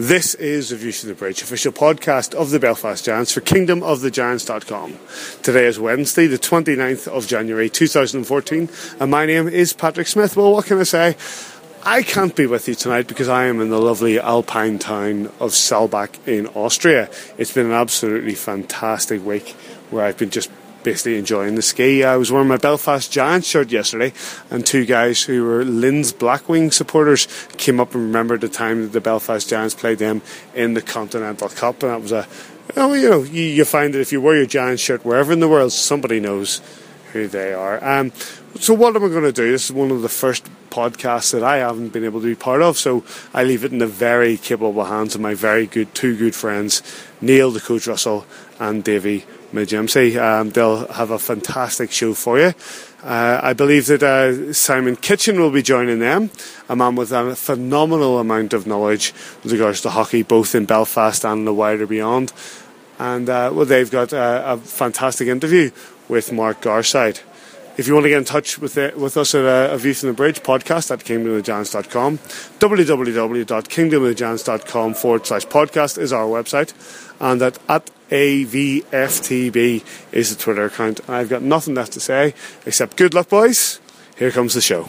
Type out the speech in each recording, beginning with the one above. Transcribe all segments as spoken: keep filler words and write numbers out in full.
This is the View from the Bridge, official podcast of the Belfast Giants for kingdom of the giants dot com. Today is Wednesday, the twenty-ninth of January two thousand fourteen, and my name is Patrick Smith. Well, what can I say? I can't be with you tonight because I am in the lovely alpine town of Saalbach in Austria. It's been an absolutely fantastic week where I've been just basically enjoying the ski. I was wearing my Belfast Giants shirt yesterday, and two guys who were Linz Blackwing supporters came up and remembered the time that the Belfast Giants played them in the Continental Cup, and that was a, oh, you know, you, you find that if you wear your Giants shirt wherever in the world, somebody knows who they are. Um, so what am I going to do? This is one of the first podcasts that I haven't been able to be part of, so I leave it in the very capable hands of my very good, two good friends, Neil the Coach Russell and Davy Majimsey. Um, they'll have a fantastic show for you. Uh, I believe that uh, Simon Kitchen will be joining them, a man with a phenomenal amount of knowledge with regards to hockey, both in Belfast and the wider beyond. And uh, well, they've got uh, a fantastic interview with Mark Garside. If you want to get in touch with the, with us at a, a View from the Bridge podcast at kingdom of the giants dot com, www.kingdomofthegiants.com forward slash podcast is our website, and that at A V F T B is the Twitter account. And I've got nothing left to say except good luck, boys. Here comes the show.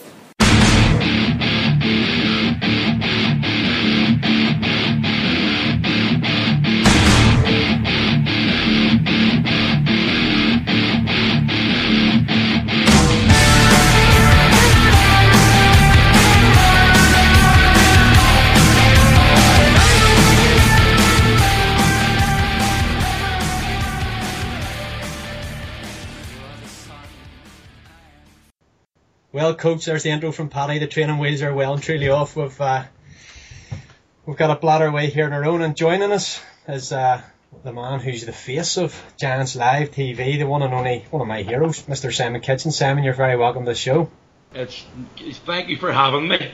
Well, Coach, there's the intro from Paddy. The training wheels are well and truly off. We've uh, we've got a bladder away here on our own, and joining us is uh, the man who's the face of Giants Live T V, the one and only one of my heroes, Mister Simon Kitchen. Simon, you're very welcome to the show. It's, it's thank you for having me.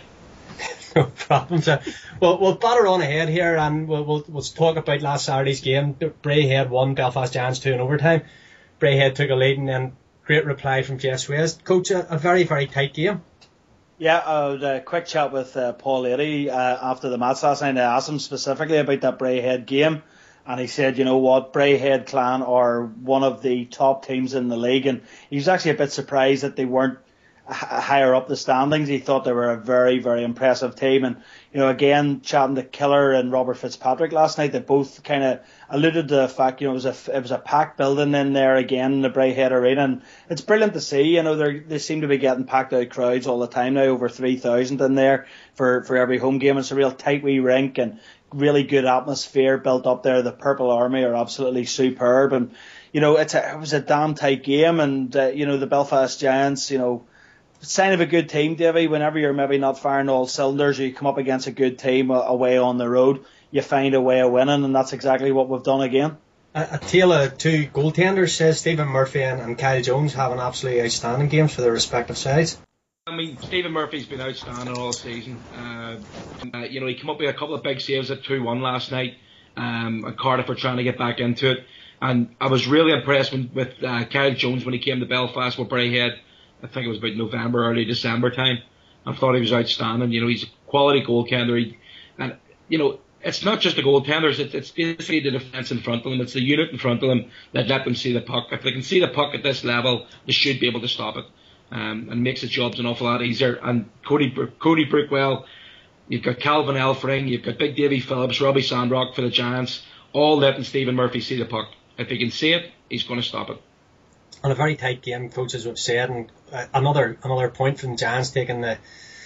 No problem, sir. Well, we'll batter on ahead here, and we'll, we'll we'll talk about last Saturday's game. Braehead won, Belfast Giants two in overtime. Braehead took a lead, and then great reply from Jess West. Coach, a, a very, very tight game. Yeah, I had a quick chat with uh, Paul Leary uh, after the match last night. I asked him specifically about that Braehead game, and he said, you know what, Braehead Clan are one of the top teams in the league, and he was actually a bit surprised that they weren't h- higher up the standings. He thought they were a very, very impressive team, and you know, again, chatting to Killer and Robert Fitzpatrick last night, they both kind of alluded to the fact, you know, it was a it was a packed building in there again in the Braehead Arena, and it's brilliant to see. You know, they they seem to be getting packed out crowds all the time now, over three thousand in there for for every home game. It's a real tight wee rink and really good atmosphere built up there. The Purple Army are absolutely superb, and you know, it's a, it was a damn tight game, and uh, you know, the Belfast Giants, you know, sign of a good team, Davey. Whenever you're maybe not firing all cylinders, or you come up against a good team away on the road, you find a way of winning, and that's exactly what we've done again. A, a tale of two goaltenders, says Stephen Murphy and, and Kyle Jones, having absolutely outstanding games for their respective sides. I mean, Stephen Murphy's been outstanding all season. Uh, uh, you know, he came up with a couple of big saves at two one last night, um, and Cardiff are trying to get back into it. And I was really impressed with, with uh, Kyle Jones when he came to Belfast with Braehead. I think it was about November, early December time. I thought he was outstanding. You know, he's a quality goaltender. He, and, you know, it's not just the goaltenders. It's, it's basically the defence in front of them. It's the unit in front of them that let them see the puck. If they can see the puck at this level, they should be able to stop it. Um, and makes the jobs an awful lot easier. And Cody Cody Brookwell, you've got Calvin Elfring, you've got Big Davy Phillips, Robbie Sandrock for the Giants, all letting Stephen Murphy see the puck. If he can see it, he's going to stop it. On a very tight game, Coach, as we've said, and uh, another another point from Giants taking the,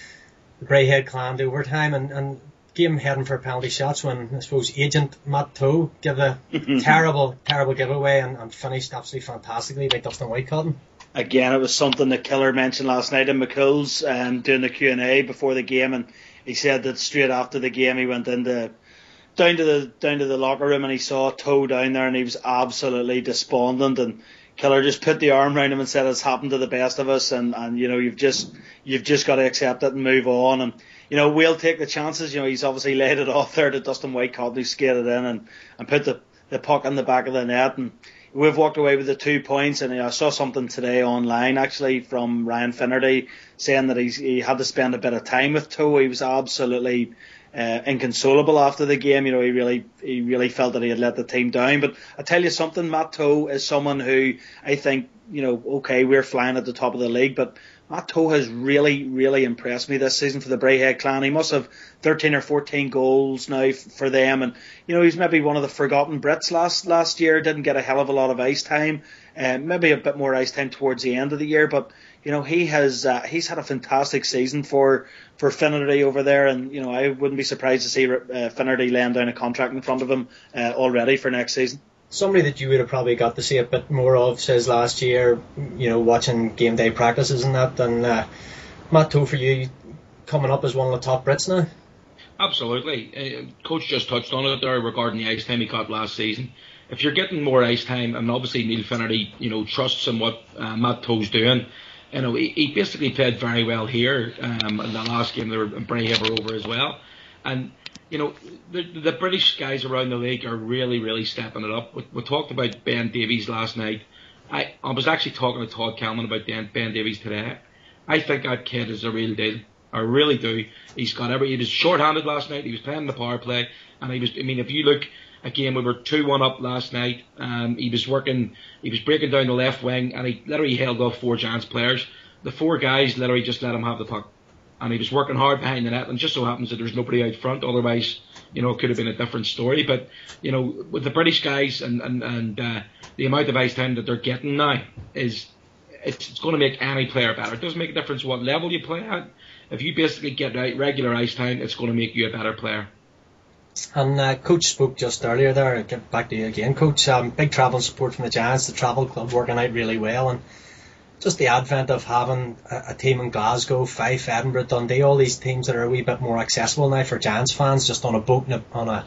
the Braehead Clan to overtime, and, and game heading for penalty shots when, I suppose, agent Matt Toe gave a terrible, terrible giveaway and, and finished absolutely fantastically by Dustin Whitecotton. Again, it was something that Killer mentioned last night in McCool's um, doing the Q and A before the game, and he said that straight after the game he went into down to the down to the locker room and he saw Toe down there and he was absolutely despondent, and Killer just put the arm around him and said, it's happened to the best of us, and, and you know, you've just you've just got to accept it and move on, and you know, we'll take the chances. You know, he's obviously laid it off there to Dustin Whitecotton, who skated in and, and put the, the puck in the back of the net, and we've walked away with the two points. And you know, I saw something today online actually from Ryan Finnerty saying that he's, he had to spend a bit of time with Toe. He was absolutely uh, inconsolable after the game. You know, he really he really felt that he had let the team down. But I tell you something, Matt Toe is someone who I think, you know, okay, we're flying at the top of the league, but Matt Toe has really, really impressed me this season for the Braehead Clan. He must have thirteen or fourteen goals now f- for them. And, you know, he's maybe one of the forgotten Brits last last year, didn't get a hell of a lot of ice time, uh, maybe a bit more ice time towards the end of the year. But, you know, he has uh, he's had a fantastic season for, for Finnerty over there. And, you know, I wouldn't be surprised to see uh, Finnerty laying down a contract in front of him uh, already for next season. Somebody that you would have probably got to see a bit more of says last year, you know, watching game day practices and that. And uh, Matt Toe, for you, coming up as one of the top Brits now? Absolutely. Uh, Coach just touched on it there regarding the ice time he got last season. If you're getting more ice time, and obviously Neil Finnerty, you know, trusts in what uh, Matt Toe's doing, you know, he, he basically played very well here. Um, in the last game, they were Braehead were over as well. And you know, the, the British guys around the league are really, really stepping it up. We, we talked about Ben Davies last night. I, I was actually talking to Todd Kelman about Ben, Ben Davies today. I think that kid is a real deal. I really do. He's got every. He was short-handed last night. He was playing the power play, and he was. I mean, if you look again, we were two one up last night. Um, he was working. He was breaking down the left wing, and he literally held off four Giants players. The four guys literally just let him have the puck. And he was working hard behind the net, and just so happens that there's nobody out front. Otherwise, you know, it could have been a different story. But, you know, with the British guys and, and, and uh, the amount of ice time that they're getting now, is it's, it's going to make any player better. It doesn't make a difference what level you play at. If you basically get regular ice time, it's going to make you a better player. And uh, Coach spoke just earlier there. I'll get back to you again, Coach. Um, big travel support from the Giants, the travel club working out really well. And just the advent of having a, a team in Glasgow, Fife, Edinburgh, Dundee, all these teams that are a wee bit more accessible now for Giants fans, just on a boat and a, on a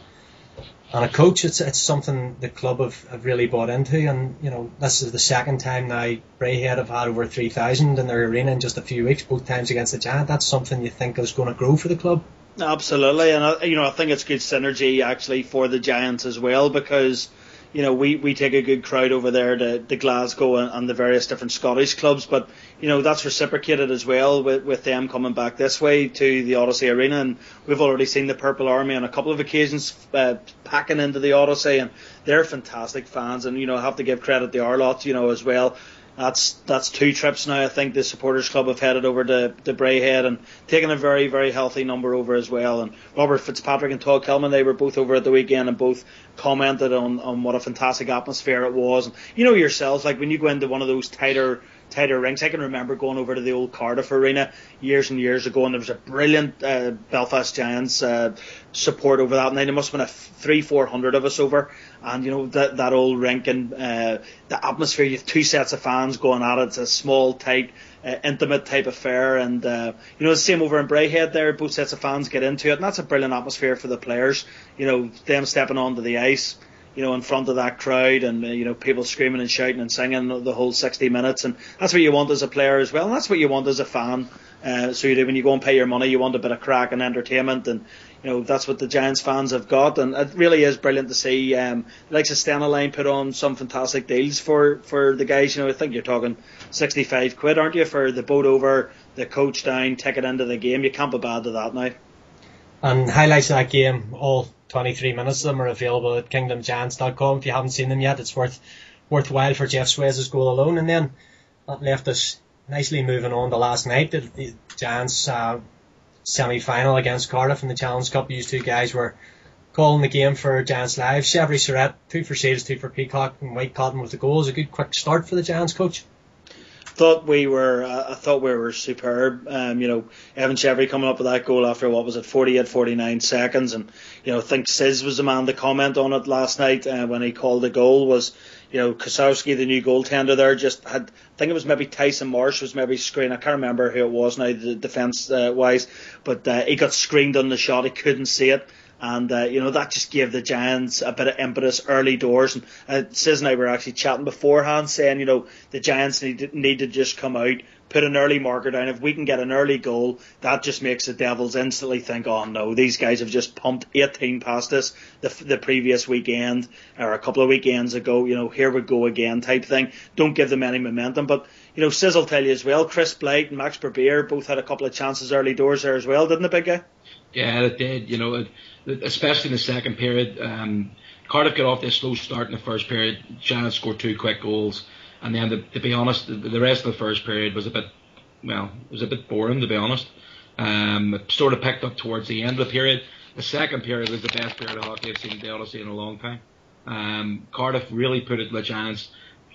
on a coach. It's it's something the club have, have really bought into, and you know, this is the second time now Braehead have had over three thousand in their arena in just a few weeks, both times against the Giants. That's something you think is going to grow for the club? Absolutely, and I, you know, I think it's good synergy actually for the Giants as well, because you know, we, we take a good crowd over there to, to Glasgow and, and the various different Scottish clubs, but, you know, that's reciprocated as well with, with them coming back this way to the Odyssey Arena, and we've already seen the Purple Army on a couple of occasions uh, packing into the Odyssey, and they're fantastic fans, and, you know, I have to give credit to our lot, you know, as well. That's that's two trips now. I think the supporters club have headed over to, to Braehead and taken a very, very healthy number over as well. And Robert Fitzpatrick and Todd Kelman, they were both over at the weekend and both commented on, on what a fantastic atmosphere it was. And you know yourselves, like when you go into one of those tighter tighter rinks, I can remember going over to the old Cardiff Arena years and years ago, and there was a brilliant uh, Belfast Giants uh, support over that night. There must have been a three, four hundred of us over, and you know that that old rink and uh, the atmosphere. You have two sets of fans going at it. It's a small, tight, uh, intimate type affair, and uh, you know the same over in Braehead. There, both sets of fans get into it, and that's a brilliant atmosphere for the players. You know, them stepping onto the ice, you know, in front of that crowd, and uh, you know, people screaming and shouting and singing the whole sixty minutes, and that's what you want as a player as well, and that's what you want as a fan. Uh, so you do, when you go and pay your money, you want a bit of crack and entertainment, and you know that's what the Giants fans have got, and it really is brilliant to see. Um, like Stena Line put on some fantastic deals for, for the guys. You know, I think you're talking sixty-five quid, aren't you, for the boat over, the coach down, ticket into the game. You can't be bad to that now. And highlights of that game, all twenty-three minutes of them are available at kingdom giants dot com. If you haven't seen them yet, it's worth worthwhile for Jeff Swayze's goal alone. And then that left us nicely moving on to last night, the, the Giants uh, semi-final against Cardiff in the Challenge Cup. These two guys were calling the game for Giants Live. Chevry Surratt, two for Seals, two for Peacock, and White Cotton with the goals. A good quick start for the Giants, coach. Thought we were, uh, I thought we were superb. Um, you know, Evan Chevry coming up with that goal after what was it, forty-eight, forty-nine seconds, and you know, I think Sis was the man to comment on it last night uh, when he called the goal. Was you know, Kosowski, the new goaltender there, just had, I think it was maybe Tyson Marsh was maybe screened. I can't remember who it was now, the defence uh, wise, but uh, he got screened on the shot. He couldn't see it. And, uh, you know, that just gave the Giants a bit of impetus early doors. And uh, Sis and I were actually chatting beforehand saying, you know, the Giants need to, need to just come out, put an early marker down. If we can get an early goal, that just makes the Devils instantly think, oh, no, these guys have just pumped eighteen past us the, the previous weekend or a couple of weekends ago. You know, here we go again type thing. Don't give them any momentum. But, you know, Sis will tell you as well, Chris Blight and Max Berbier both had a couple of chances early doors there as well, didn't they, big guy? Yeah, it did. You know, it, especially in the second period. Um, Cardiff got off to a slow start in the first period. Giants scored two quick goals, and then to, to be honest, the, the rest of the first period was a bit, well, it was a bit boring to be honest. Um, it sort of picked up towards the end of the period. The second period was the best period of hockey I've seen Dale see in a long time. Um, Cardiff really put it to the Giants.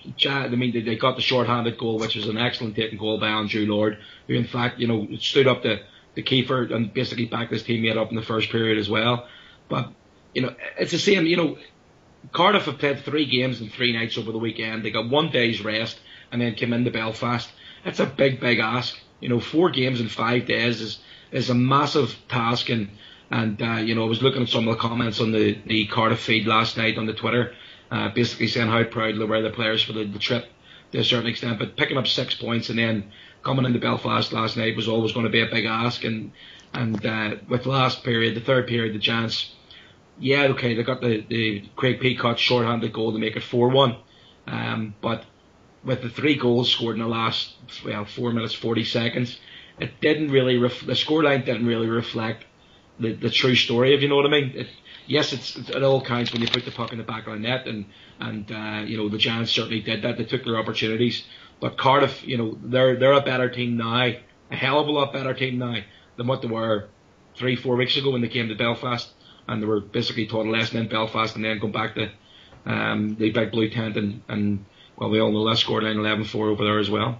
I mean, they, they got the short-handed goal, which was an excellent taken goal by Andrew Lord, who in fact, you know, stood up to the keeper and basically backed his teammate up in the first period as well. But you know, it's the same. You know, Cardiff have played three games and three nights over the weekend. They got one day's rest and then came into Belfast. It's a big, big ask. You know, four games in five days is is a massive task. And and uh, you know, I was looking at some of the comments on the, the Cardiff feed last night on the Twitter, uh, basically saying how proud they were the players for the, the trip to a certain extent. But picking up six points and then coming into Belfast last night was always going to be a big ask. And and uh, with the last period, the third period, the Giants, yeah, okay, they got the, the Craig Peacock short-handed goal to make it four one. Um, but with the three goals scored in the last, well, four minutes, forty seconds, it didn't really, ref- the scoreline didn't really reflect the, the true story, if you know what I mean. It, yes, it's, it's it all counts when you put the puck in the back of the net, and, and uh, you know, the Giants certainly did that. They took their opportunities. But Cardiff, you know, they're they're a better team now, a hell of a lot better team now than what they were three, four weeks ago when they came to Belfast, and they were basically taught a lesson in Belfast and then come back to um, the big blue tent, and, and well, we all know that scoreline eleven four over there as well.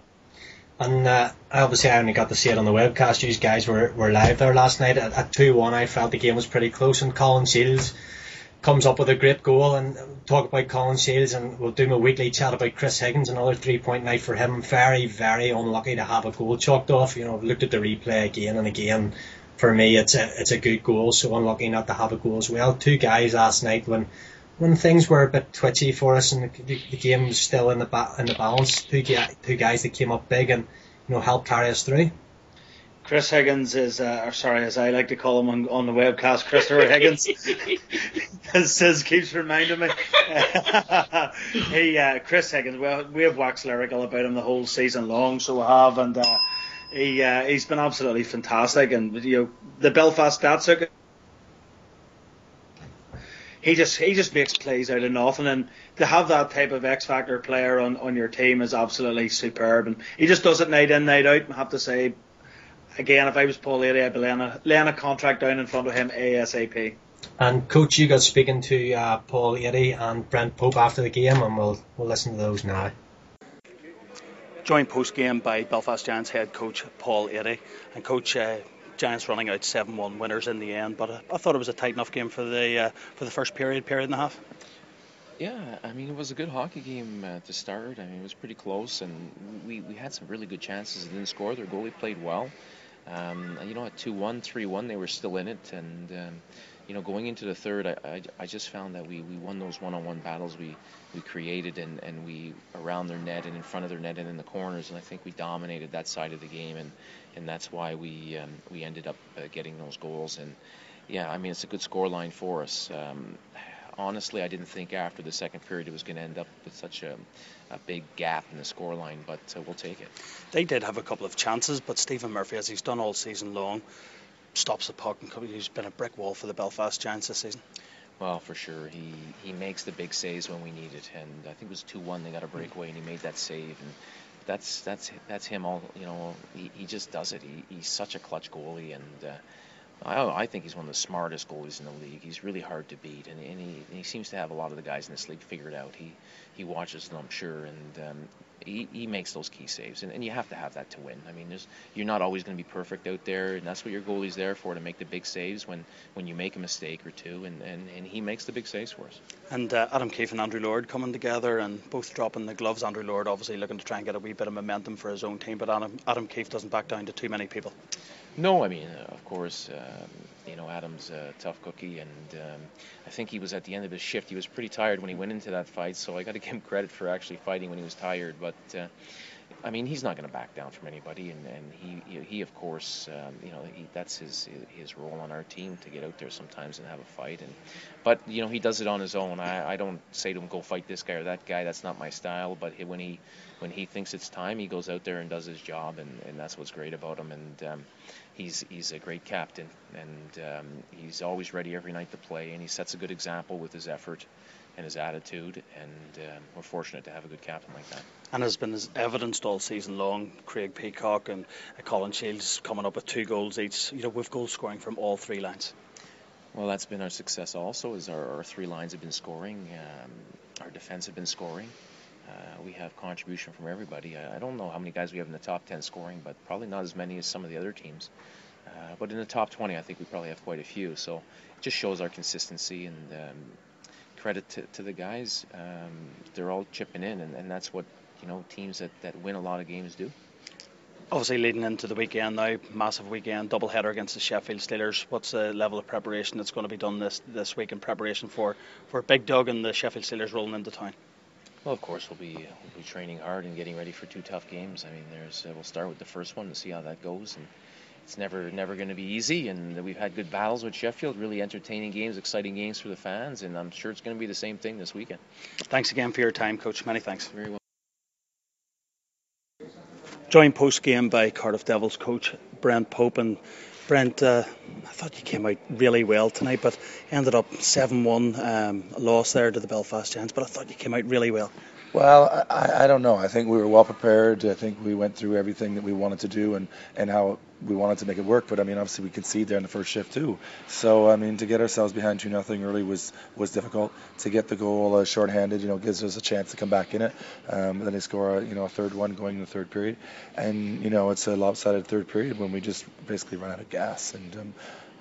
And uh, obviously I only got to see it on the webcast. You guys were, were live there last night at, at two one. I felt the game was pretty close, and Colin Shields comes up with a great goal. And talk about Colin Shields, and we'll do my weekly chat about Chris Higgins, another three-point night for him. Very, very unlucky to have a goal chalked off. You know, I've looked at the replay again and again. For me, it's a it's a good goal, so unlucky not to have a goal as well. Two guys last night when when things were a bit twitchy for us and the, the game was still in the ba- in the balance. Two two guys that came up big and, you know, helped carry us through. Chris Higgins is, uh, or sorry, as I like to call him on, on the webcast, Christopher Higgins. As Sis keeps reminding me. he, uh, Chris Higgins, well, we have waxed lyrical about him the whole season long, so we have, and uh, he uh, he's been absolutely fantastic. And you know, the Belfast stats circuit, he just he just makes plays out of nothing, and to have that type of X factor player on, on your team is absolutely superb. And he just does it night in, night out. I have to say, again, if I was Paul Leary, I'd be laying a, laying a contract down in front of him ASAP. And coach, you got speaking to uh, Paul Leary and Brent Pope after the game, and we'll we'll listen to those now. Joined post game by Belfast Giants head coach Paul Leary, and coach. Uh, Giants running out seven one winners in the end, but uh, I thought it was a tight enough game for the uh, for the first period, period and a half. Yeah, I mean, it was a good hockey game uh, to start. I mean, it was pretty close, and we, we had some really good chances. They didn't score. Their goalie played well. Um, you know, at two one, three one, they were still in it, and um, you know, going into the third, I, I, I just found that we, we won those one-on-one battles we, we created, and, and we around their net and in front of their net and in the corners, and I think we dominated that side of the game, and, and that's why we um, we ended up uh, getting those goals. And yeah, I mean, it's a good score line for us. Um, honestly, I didn't think after the second period it was going to end up with such a, a big gap in the score line, but uh, we'll take it. They did have a couple of chances, but Stephen Murphy, as he's done all season long, stops the puck, and he's been a brick wall for the Belfast Giants this season. Well, for sure. He he makes the big saves when we need it, and I think it was two one. They got a breakaway, and he made that save, and that's that's that's him. All you know, he, he just does it. He, he's such a clutch goalie, and uh, I I think he's one of the smartest goalies in the league. He's really hard to beat, and, and he and he seems to have a lot of the guys in this league figured out. He he watches them, I'm sure, and um, he he makes those key saves, and, and you have to have that to win. I mean, there's, you're not always going to be perfect out there, and that's what your goalie's there for, to make the big saves when, when you make a mistake or two, and, and, and he makes the big saves for us. And uh, Adam Keefe and Andrew Lord coming together and both dropping the gloves. Andrew Lord obviously looking to try and get a wee bit of momentum for his own team, but Adam, Adam Keefe doesn't back down to too many people. No, I mean, uh, of course, um, you know, Adam's a tough cookie, and um, I think he was at the end of his shift. He was pretty tired when he went into that fight, so I got to give him credit for actually fighting when he was tired. But uh, I mean, he's not going to back down from anybody, and, and he, he, he of course, um, you know, he, that's his his role on our team, to get out there sometimes and have a fight. And but you know, he does it on his own. I, I don't say to him, go fight this guy or that guy. That's not my style. But he, when he when he thinks it's time, he goes out there and does his job, and, and that's what's great about him. And um, he's he's a great captain, and um, he's always ready every night to play, and he sets a good example with his effort and his attitude, and um, we're fortunate to have a good captain like that. And has been evidenced all season long. Craig Peacock and uh, Colin Shields coming up with two goals each. You know, with goal scoring from all three lines. Well, that's been our success also, is our, our three lines have been scoring, um, our defense have been scoring. Uh, we have contribution from everybody. I, I don't know how many guys we have in the top ten scoring, but probably not as many as some of the other teams. Uh, but in the top twenty, I think we probably have quite a few. So it just shows our consistency, and um, credit to, to the guys. Um, they're all chipping in, and, and that's what, you know, teams that, that win a lot of games do. Obviously leading into the weekend now, massive weekend, double header against the Sheffield Steelers. What's the level of preparation that's going to be done this this week in preparation for, for Big Doug and the Sheffield Steelers rolling into town? Well, of course, we'll be we'll be training hard and getting ready for two tough games. I mean, there's uh, we'll start with the first one and see how that goes. And it's never never going to be easy. And we've had good battles with Sheffield, really entertaining games, exciting games for the fans. And I'm sure it's going to be the same thing this weekend. Thanks again for your time, Coach. Many thanks. Very well. Joined post game by Cardiff Devils coach Brent Pope. And Brent, uh, I thought you came out really well tonight, but ended up seven one, um, loss there to the Belfast Giants, but I thought you came out really well. Well, I, I don't know. I think we were well prepared. I think we went through everything that we wanted to do and, and how we wanted to make it work. But, I mean, obviously we conceded there in the first shift too. So, I mean, to get ourselves behind two nothing early was, was difficult. To get the goal uh, shorthanded, you know, gives us a chance to come back in it. Um, then they score, a, you know, a third one going in the third period. And, you know, it's a lopsided third period when we just basically run out of gas. And, um,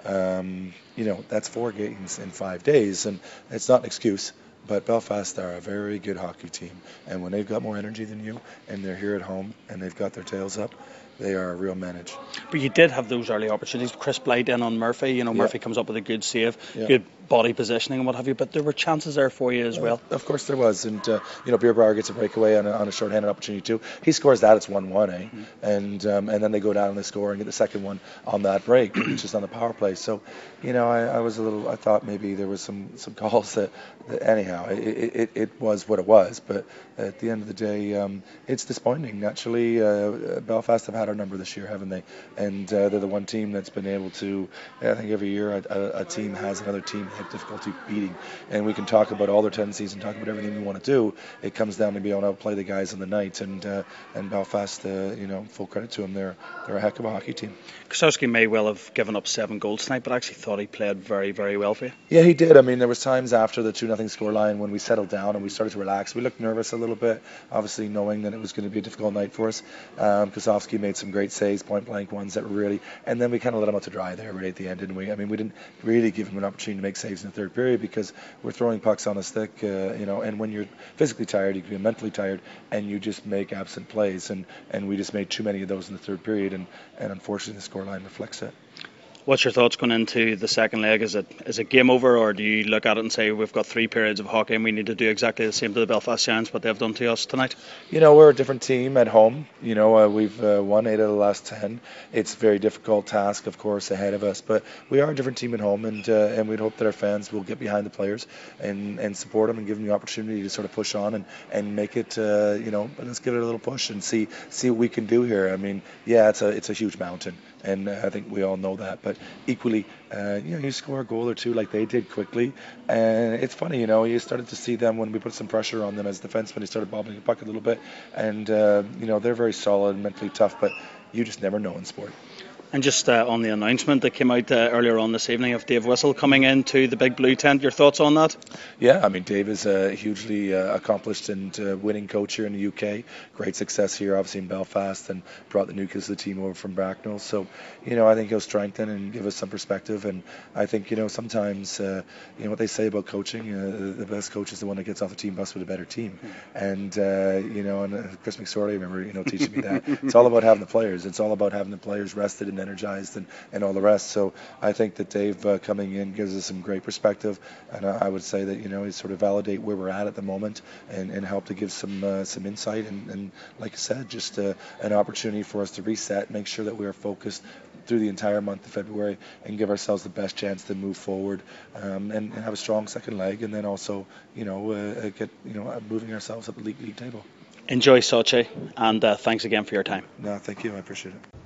um, you know, that's four games in five days. And it's not an excuse. But Belfast are a very good hockey team, and when they've got more energy than you, and they're here at home, and they've got their tails up, they are a real manage. But you did have those early opportunities. Chris Blight in on Murphy. You know, Murphy yeah. comes up with a good save, yeah. good body positioning and what have you. But there were chances there for you as well. well. Of course there was. And, uh, you know, Beerbauer gets a breakaway on a, on a short-handed opportunity too. He scores that, it's one one, eh? Mm-hmm. And um, and then they go down and they score and get the second one on that break, which is on the power play. So, you know, I, I was a little, I thought maybe there was some, some calls that, that anyhow, it, it, it was what it was. But at the end of the day, um, it's disappointing. Naturally, uh, Belfast have had our number this year, haven't they? And uh, they're the one team that's been able to, I think every year a, a, a team has another team they have difficulty beating. And we can talk about all their tendencies and talk about everything we want to do. It comes down to being able to outplay the guys on the night. And uh, and Belfast, uh, you know, full credit to them. They're, they're a heck of a hockey team. Kosowski may well have given up seven goals tonight, but I actually thought he played very, very well for you. Yeah, he did. I mean, there was times after the two nothing scoreline when we settled down and we started to relax. We looked nervous a little bit, obviously knowing that it was going to be a difficult night for us. Um, Kosowski made some great saves, point blank ones that were really, and then we kind of let him out to dry there really at the end, didn't we? I mean, we didn't really give him an opportunity to make saves in the third period because we're throwing pucks on a stick, uh, you know, and when you're physically tired, you can be mentally tired, and you just make absent plays, and, and we just made too many of those in the third period, and, and unfortunately the scoreline reflects it. What's your thoughts going into the second leg? Is it is it game over, or do you look at it and say we've got three periods of hockey and we need to do exactly the same to the Belfast Giants what they've done to us tonight? You know, we're a different team at home. You know, uh, we've uh, won eight out of the last ten. It's a very difficult task, of course, ahead of us, but we are a different team at home, and uh, and we'd hope that our fans will get behind the players and, and support them and give them the opportunity to sort of push on and, and make it, uh, you know, let's give it a little push and see see what we can do here. I mean, yeah, it's a it's a huge mountain. And I think we all know that. But equally, uh, you know, you score a goal or two like they did quickly. And it's funny, you know, you started to see them when we put some pressure on them as defensemen. They started bobbling the puck a little bit. And, uh, you know, they're very solid and mentally tough. But you just never know in sport. And just uh, on the announcement that came out uh, earlier on this evening of Dave Whistle coming into the Big Blue tent, your thoughts on that? Yeah, I mean, Dave is a hugely uh, accomplished and uh, winning coach here in the U K. Great success here, obviously, in Belfast, and brought the nucleus of the team over from Bracknell. So, you know, I think he'll strengthen and give us some perspective. And I think, you know, sometimes, uh, you know, what they say about coaching, uh, the best coach is the one that gets off the team bus with a better team. And, uh, you know, and uh, Chris McSorley, I remember, you know, teaching me that. It's all about having the players. It's all about having the players rested and energized and, and all the rest. So I think that Dave uh, coming in gives us some great perspective, and I, I would say that, you know, he sort of validate where we're at at the moment and, and help to give some uh, some insight and, and like I said, just uh, an opportunity for us to reset, make sure that we are focused through the entire month of February and give ourselves the best chance to move forward um, and, and have a strong second leg, and then also, you know, uh, get, you know, moving ourselves up the league, league table. Enjoy Sochi, and uh, thanks again for your time. No, thank you. I appreciate it.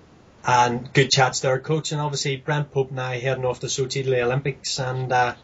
and good chats there, coach. And obviously Brent Pope now heading off to Sochi to the Olympics, and uh,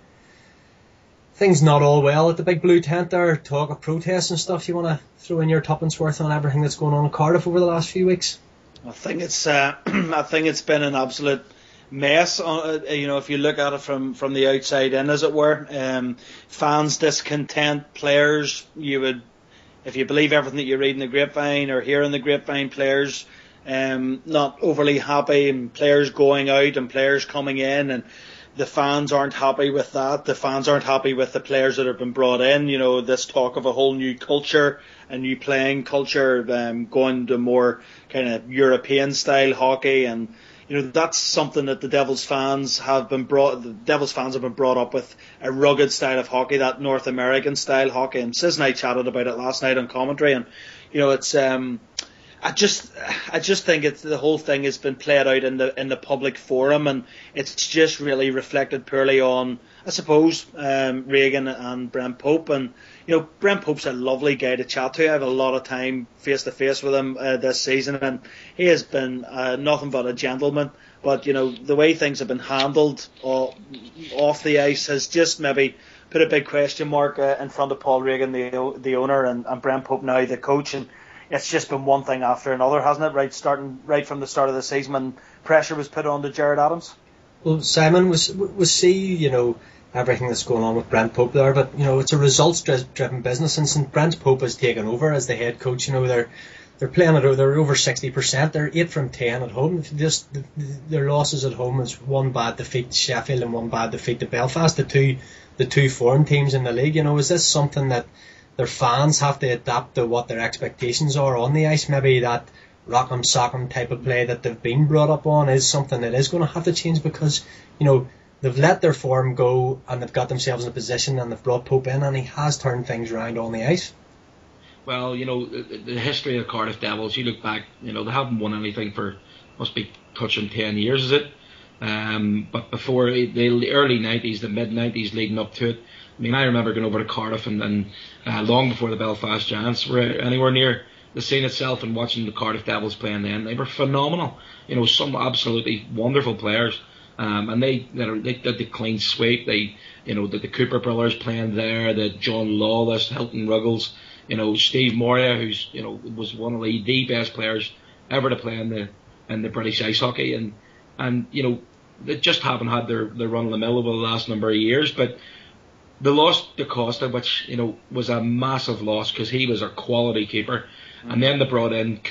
things not all well at the big blue tent there. Talk of protests and stuff. You want to throw in your tuppence worth on everything that's going on in Cardiff over the last few weeks? I think it's uh, I think it's been an absolute mess. Uh, you know, if you look at it from, from the outside in, as it were, um, fans discontent, players. You would, if you believe everything that you read in the grapevine or hear in the grapevine, players um, not overly happy, and players going out and players coming in, and the fans aren't happy with that. The fans aren't happy with the players that have been brought in. You know, this talk of a whole new culture, a new playing culture, um, going to more kind of European style hockey, and you know that's something that the Devils fans have been brought. The Devils fans have been brought up with a rugged style of hockey, that North American style hockey. And Sis and I chatted about it last night on commentary, and you know it's. Um, I just, I just think it's the whole thing has been played out in the in the public forum, and it's just really reflected poorly on, I suppose, um, Regan and Brent Pope. And you know, Brent Pope's a lovely guy to chat to. I have a lot of time face to face with him uh, this season, and he has been uh, nothing but a gentleman. But you know, the way things have been handled uh, off the ice has just maybe put a big question mark uh, in front of Paul Regan, the the owner, and, and Brent Pope now the coach. And it's just been one thing after another, hasn't it? Right, starting right from the start of the season when pressure was put on to Jared Adams. Well, Simon, was was see you know everything that's going on with Brent Pope there, but you know it's a results-driven business, and since Brent Pope has taken over as the head coach, you know they're they're playing it. They're over sixty percent. They're eight from ten at home. Just their losses at home is one bad defeat to Sheffield and one bad defeat to Belfast, the two the two foreign teams in the league. You know, is this something that their fans have to adapt to what their expectations are on the ice? Maybe that rock'em sock'em type of play that they've been brought up on is something that is going to have to change, because you know they've let their form go and they've got themselves in a position, and they've brought Pope in and he has turned things around on the ice. Well, you know, the, the history of the Cardiff Devils, you look back, you know, they haven't won anything for, must be touching ten years, is it? Um, but before the early nineties, the mid nineties leading up to it, I mean, I remember going over to Cardiff and, and uh, long before the Belfast Giants were anywhere near the scene itself, and watching the Cardiff Devils playing then, they were phenomenal. You know, some absolutely wonderful players, um, and they they did the clean sweep. They, you know, the, the Cooper brothers playing there, the John Lawless, Hilton Ruggles, you know, Steve Moria, who's you know was one of the, the best players ever to play in the in the British ice hockey, and and you know they just haven't had their, their run of the mill over the last number of years, but. They lost Da Costa, which you know was a massive loss because he was a quality keeper, mm-hmm. and then they brought in,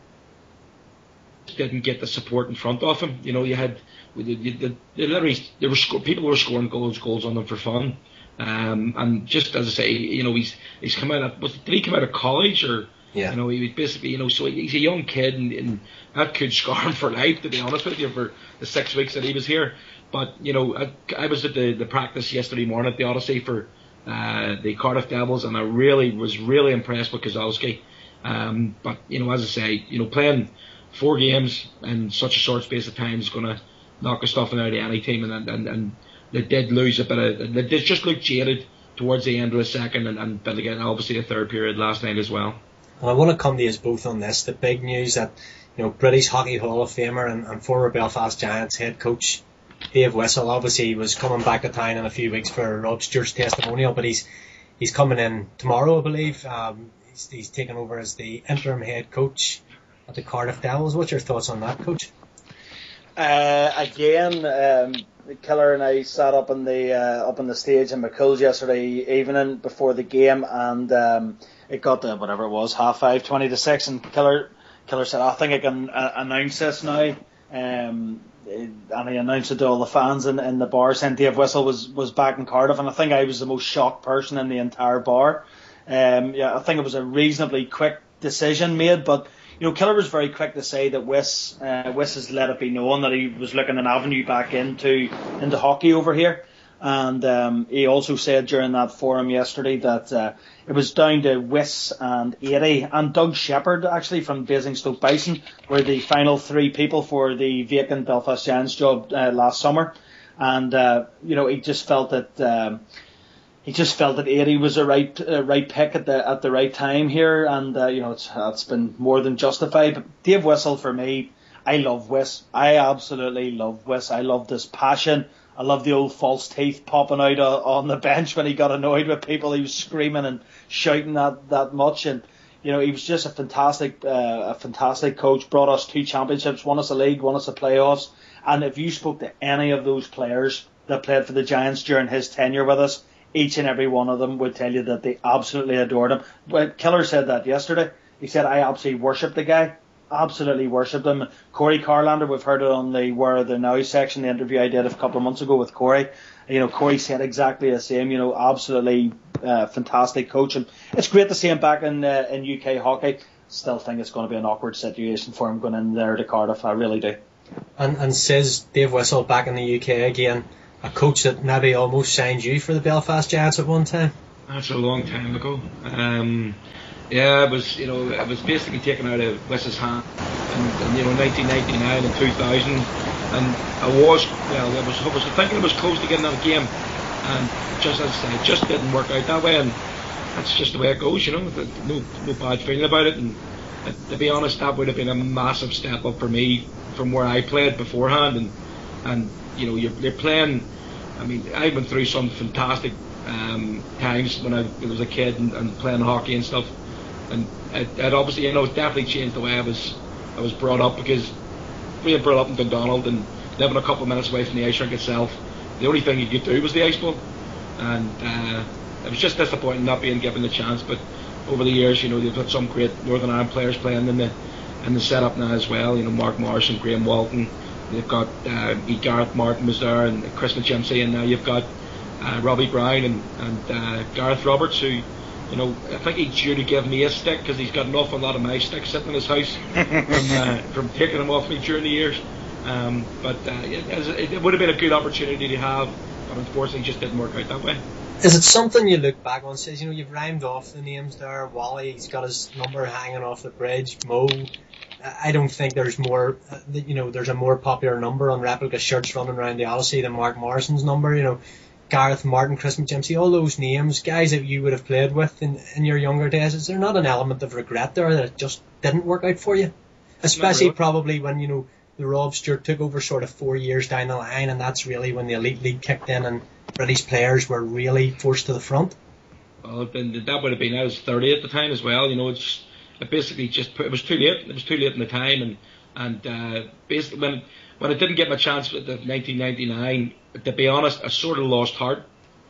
didn't get the support in front of him. You know, you had they, they, they literally there were sco- people were scoring goals goals on them for fun, um, and just as I say, you know, he's he's come out of was did he come out of college or yeah. you know he was basically you know so he's a young kid and, and that could scar him for life, to be honest with you, for the six weeks that he was here. But, you know, I, I was at the, the practice yesterday morning at the Odyssey for uh, the Cardiff Devils, and I really was really impressed with Kozlowski. Um, but, you know, as I say, you know, playing four games in such a short space of time is going to knock the stuffing out of any team. And, and, and they did lose a bit of, they did just look jaded towards the end of the second, and, and but again, obviously the third period last night as well. And I want to come to you both on this. The big news that, you know, British Hockey Hall of Famer and, and former Belfast Giants head coach Dave Whistle obviously was coming back to town in a few weeks for Rod Stewart's testimonial, but he's he's coming in tomorrow, I believe. Um, he's, he's taken over as the interim head coach at the Cardiff Devils. What's your thoughts on that, Coach? Uh, again, um, Killer and I sat up in the uh, up on the stage in McCool's yesterday evening before the game, and um, it got to whatever it was, half five, twenty to six, and Killer Killer said, "I think I can uh, announce this now." Um, and he announced it to all the fans in, in the bar, saying Dave Whistle was, was back in Cardiff, and I think I was the most shocked person in the entire bar. Um, yeah, I think it was a reasonably quick decision made, but you know, Killer was very quick to say that Wiss uh, Wiss has let it be known that he was looking an avenue back into into hockey over here. And um, he also said during that forum yesterday that uh, it was down to Wiss and Eddie and Doug Shepherd, actually, from Basingstoke Bison, were the final three people for the vacant Belfast Giants job uh, last summer. And, uh, you know, he just felt that um, he just felt that Eddie was a right uh, right pick at the at the right time here. And, uh, you know, it's, it's been more than justified. But Dave Whistle, for me, I love Wes. I absolutely love Wes. I love this passion. I love the old false teeth popping out on the bench when he got annoyed with people. He was screaming and shouting that, that much. And, you know, he was just a fantastic, uh, a fantastic coach. Brought us two championships, won us a league, won us a playoffs. And if you spoke to any of those players that played for the Giants during his tenure with us, each and every one of them would tell you that they absolutely adored him. But Killer said that yesterday. He said, I absolutely worship the guy. Absolutely worshipped him. Corey Carlander, we've heard it on the Where Are They Now section, the interview I did a couple of months ago with Corey. You know, Corey said exactly the same. You know, absolutely uh, fantastic coach, and it's great to see him back in uh, in U K hockey. Still think it's going to be an awkward situation for him going in there to Cardiff. I really do. And and says Dave Whistle back in the U K again, a coach that maybe almost signed you for the Belfast Giants at one time. That's a long time ago. Um, Yeah, it was, you know, it was basically taken out of Wes's hand in, in, you know, nineteen ninety-nine and two thousand, and I was, well, I was, I was thinking it was close to getting that game, and just as I say, it just didn't work out that way, and that's just the way it goes, you know. No, no bad feeling about it, and uh, to be honest, that would have been a massive step up for me from where I played beforehand, and and you know, you're, you're playing. I mean, I went through some fantastic um, times when I was a kid and, and playing hockey and stuff. And it, it obviously, you know, it definitely changed the way I was I was brought up, because being brought up in Dundonald and living a couple of minutes away from the ice rink itself, the only thing you could do was the ice ball. And uh, it was just disappointing not being given the chance. But over the years, you know, they've got some great Northern Ireland players playing in the in the setup now as well. You know, Mark Morrison, Graham Walton. They've got uh, Gareth Martin was there, and Chris McGimsey, and now you've got uh, Robbie Brown and, and uh, Gareth Roberts, who, you know, I think he's due to give me a stick, because he's got an awful lot of my sticks sitting in his house from uh, from taking them off me during the years. Um, but uh, it, it would have been a good opportunity to have, but unfortunately, it just didn't work out that way. Is it something you look back on and says, you know, you've rhymed off the names there? Wally, he's got his number hanging off the bridge. Mo, I don't think there's more, you know, there's a more popular number on replica shirts running around the Odyssey than Mark Morrison's number. You know, Gareth Martin, Chris McGimsey, all those names, guys that you would have played with in, in your younger days. Is there not an element of regret there that it just didn't work out for you? Especially really. Probably when, you know, the Rob Stewart took over sort of four years down the line, and that's really when the Elite League kicked in and British players were really forced to the front. Well, that would have been, I was thirty at the time as well. You know, it's it basically just put, it was too late. It was too late in the time, and and uh, basically when when I didn't get my chance with the nineteen ninety-nine, to be honest, I sort of lost heart.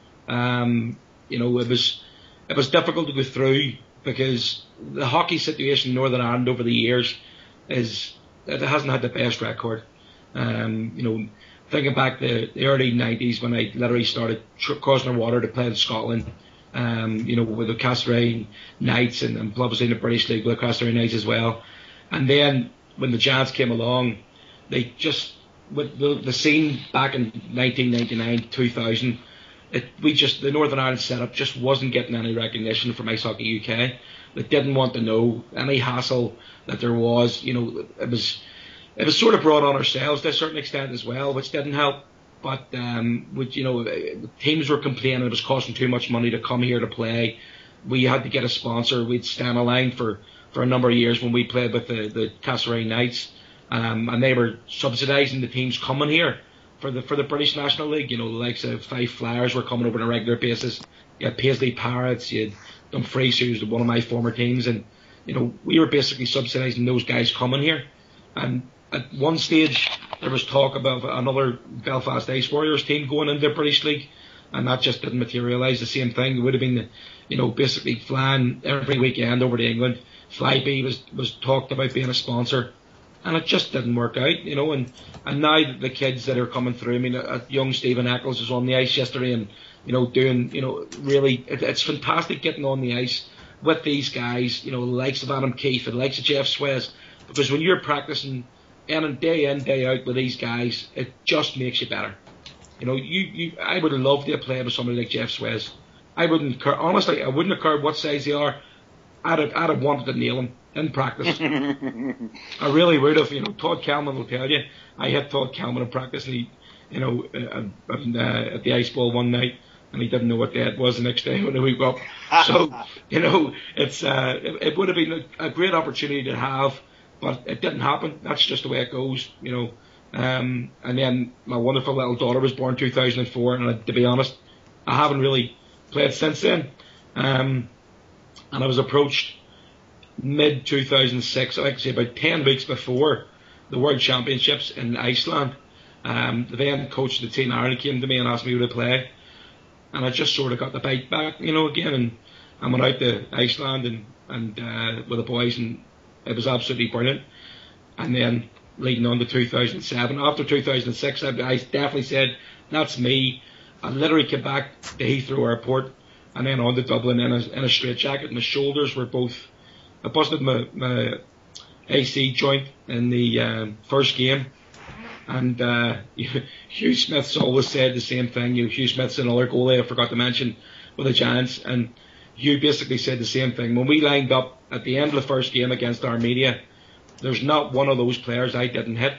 Um, you know, it was it was difficult to go through, because the hockey situation in Northern Ireland over the years is it hasn't had the best record. Um, you know, thinking back to the early nineties when I literally started tr- crossing the water to play in Scotland, um, you know, with the Castlereagh Knights and, and obviously in the British League with the Castlereagh Knights as well. And then when the Giants came along, they just, with the, the scene back in nineteen ninety-nine, two thousand, it, we just, the Northern Ireland setup just wasn't getting any recognition from Ice Hockey U K. They didn't want to know any hassle that there was. You know, it was it was sort of brought on ourselves to a certain extent as well, which didn't help. But um, with, you know, teams were complaining it was costing too much money to come here to play. We had to get a sponsor. We'd stand a line for, for a number of years when we played with the the Castlereagh Knights, um, and they were subsidising the teams coming here for the for the British National League. You know, the likes of Fife Flyers were coming over on a regular basis. You had Paisley Pirates, you had Dumfries, who's one of my former teams, and you know, we were basically subsidising those guys coming here. And at one stage there was talk about another Belfast Ice Warriors team going into the British League, and that just didn't materialise. The same thing, it would have been, you know, basically flying every weekend over to England. Flybe was was talked about being a sponsor, and it just didn't work out, you know. And and now the kids that are coming through, I mean, a young Stephen Eccles was on the ice yesterday, and you know, doing, you know, really, it, it's fantastic getting on the ice with these guys, you know, the likes of Adam Keefe and the likes of Jeff Swez, because when you're practicing in day in, day out with these guys, it just makes you better. You know, you, you I would have loved to have played with somebody like Jeff Swez. I wouldn't care, honestly, I wouldn't have cared what size they are. I'd have, I'd have wanted to nail them in practice. I really would have. You know, Todd Kelman will tell you, I hit Todd Kelman in practice, and he, you know, uh, uh, at the ice ball one night, and he didn't know what day it was the next day when he woke up. So, you know, it's uh, it, it would have been a, a great opportunity to have, but it didn't happen. That's just the way it goes, you know. Um, and then my wonderful little daughter was born two thousand four, and I, to be honest, I haven't really played since then. Um, and I was approached mid two thousand six, I like to say about ten weeks before the World Championships in Iceland. Um, the then coach of the team, Aaron, came to me and asked me to play, and I just sort of got the bite back, you know, again, and I went out to Iceland and and uh, with the boys, and it was absolutely brilliant. And then leading on to two thousand seven, after two thousand six, I, I definitely said, that's me. I literally came back to Heathrow Airport and then on to Dublin in a, in a straitjacket. My shoulders were both, I busted my, my A C joint in the um, first game. And uh, Hugh Smith's always said the same thing. You know, Hugh Smith's another goalie I forgot to mention with the Giants. And Hugh basically said the same thing. When we lined up at the end of the first game against Armenia, there's not one of those players I didn't hit.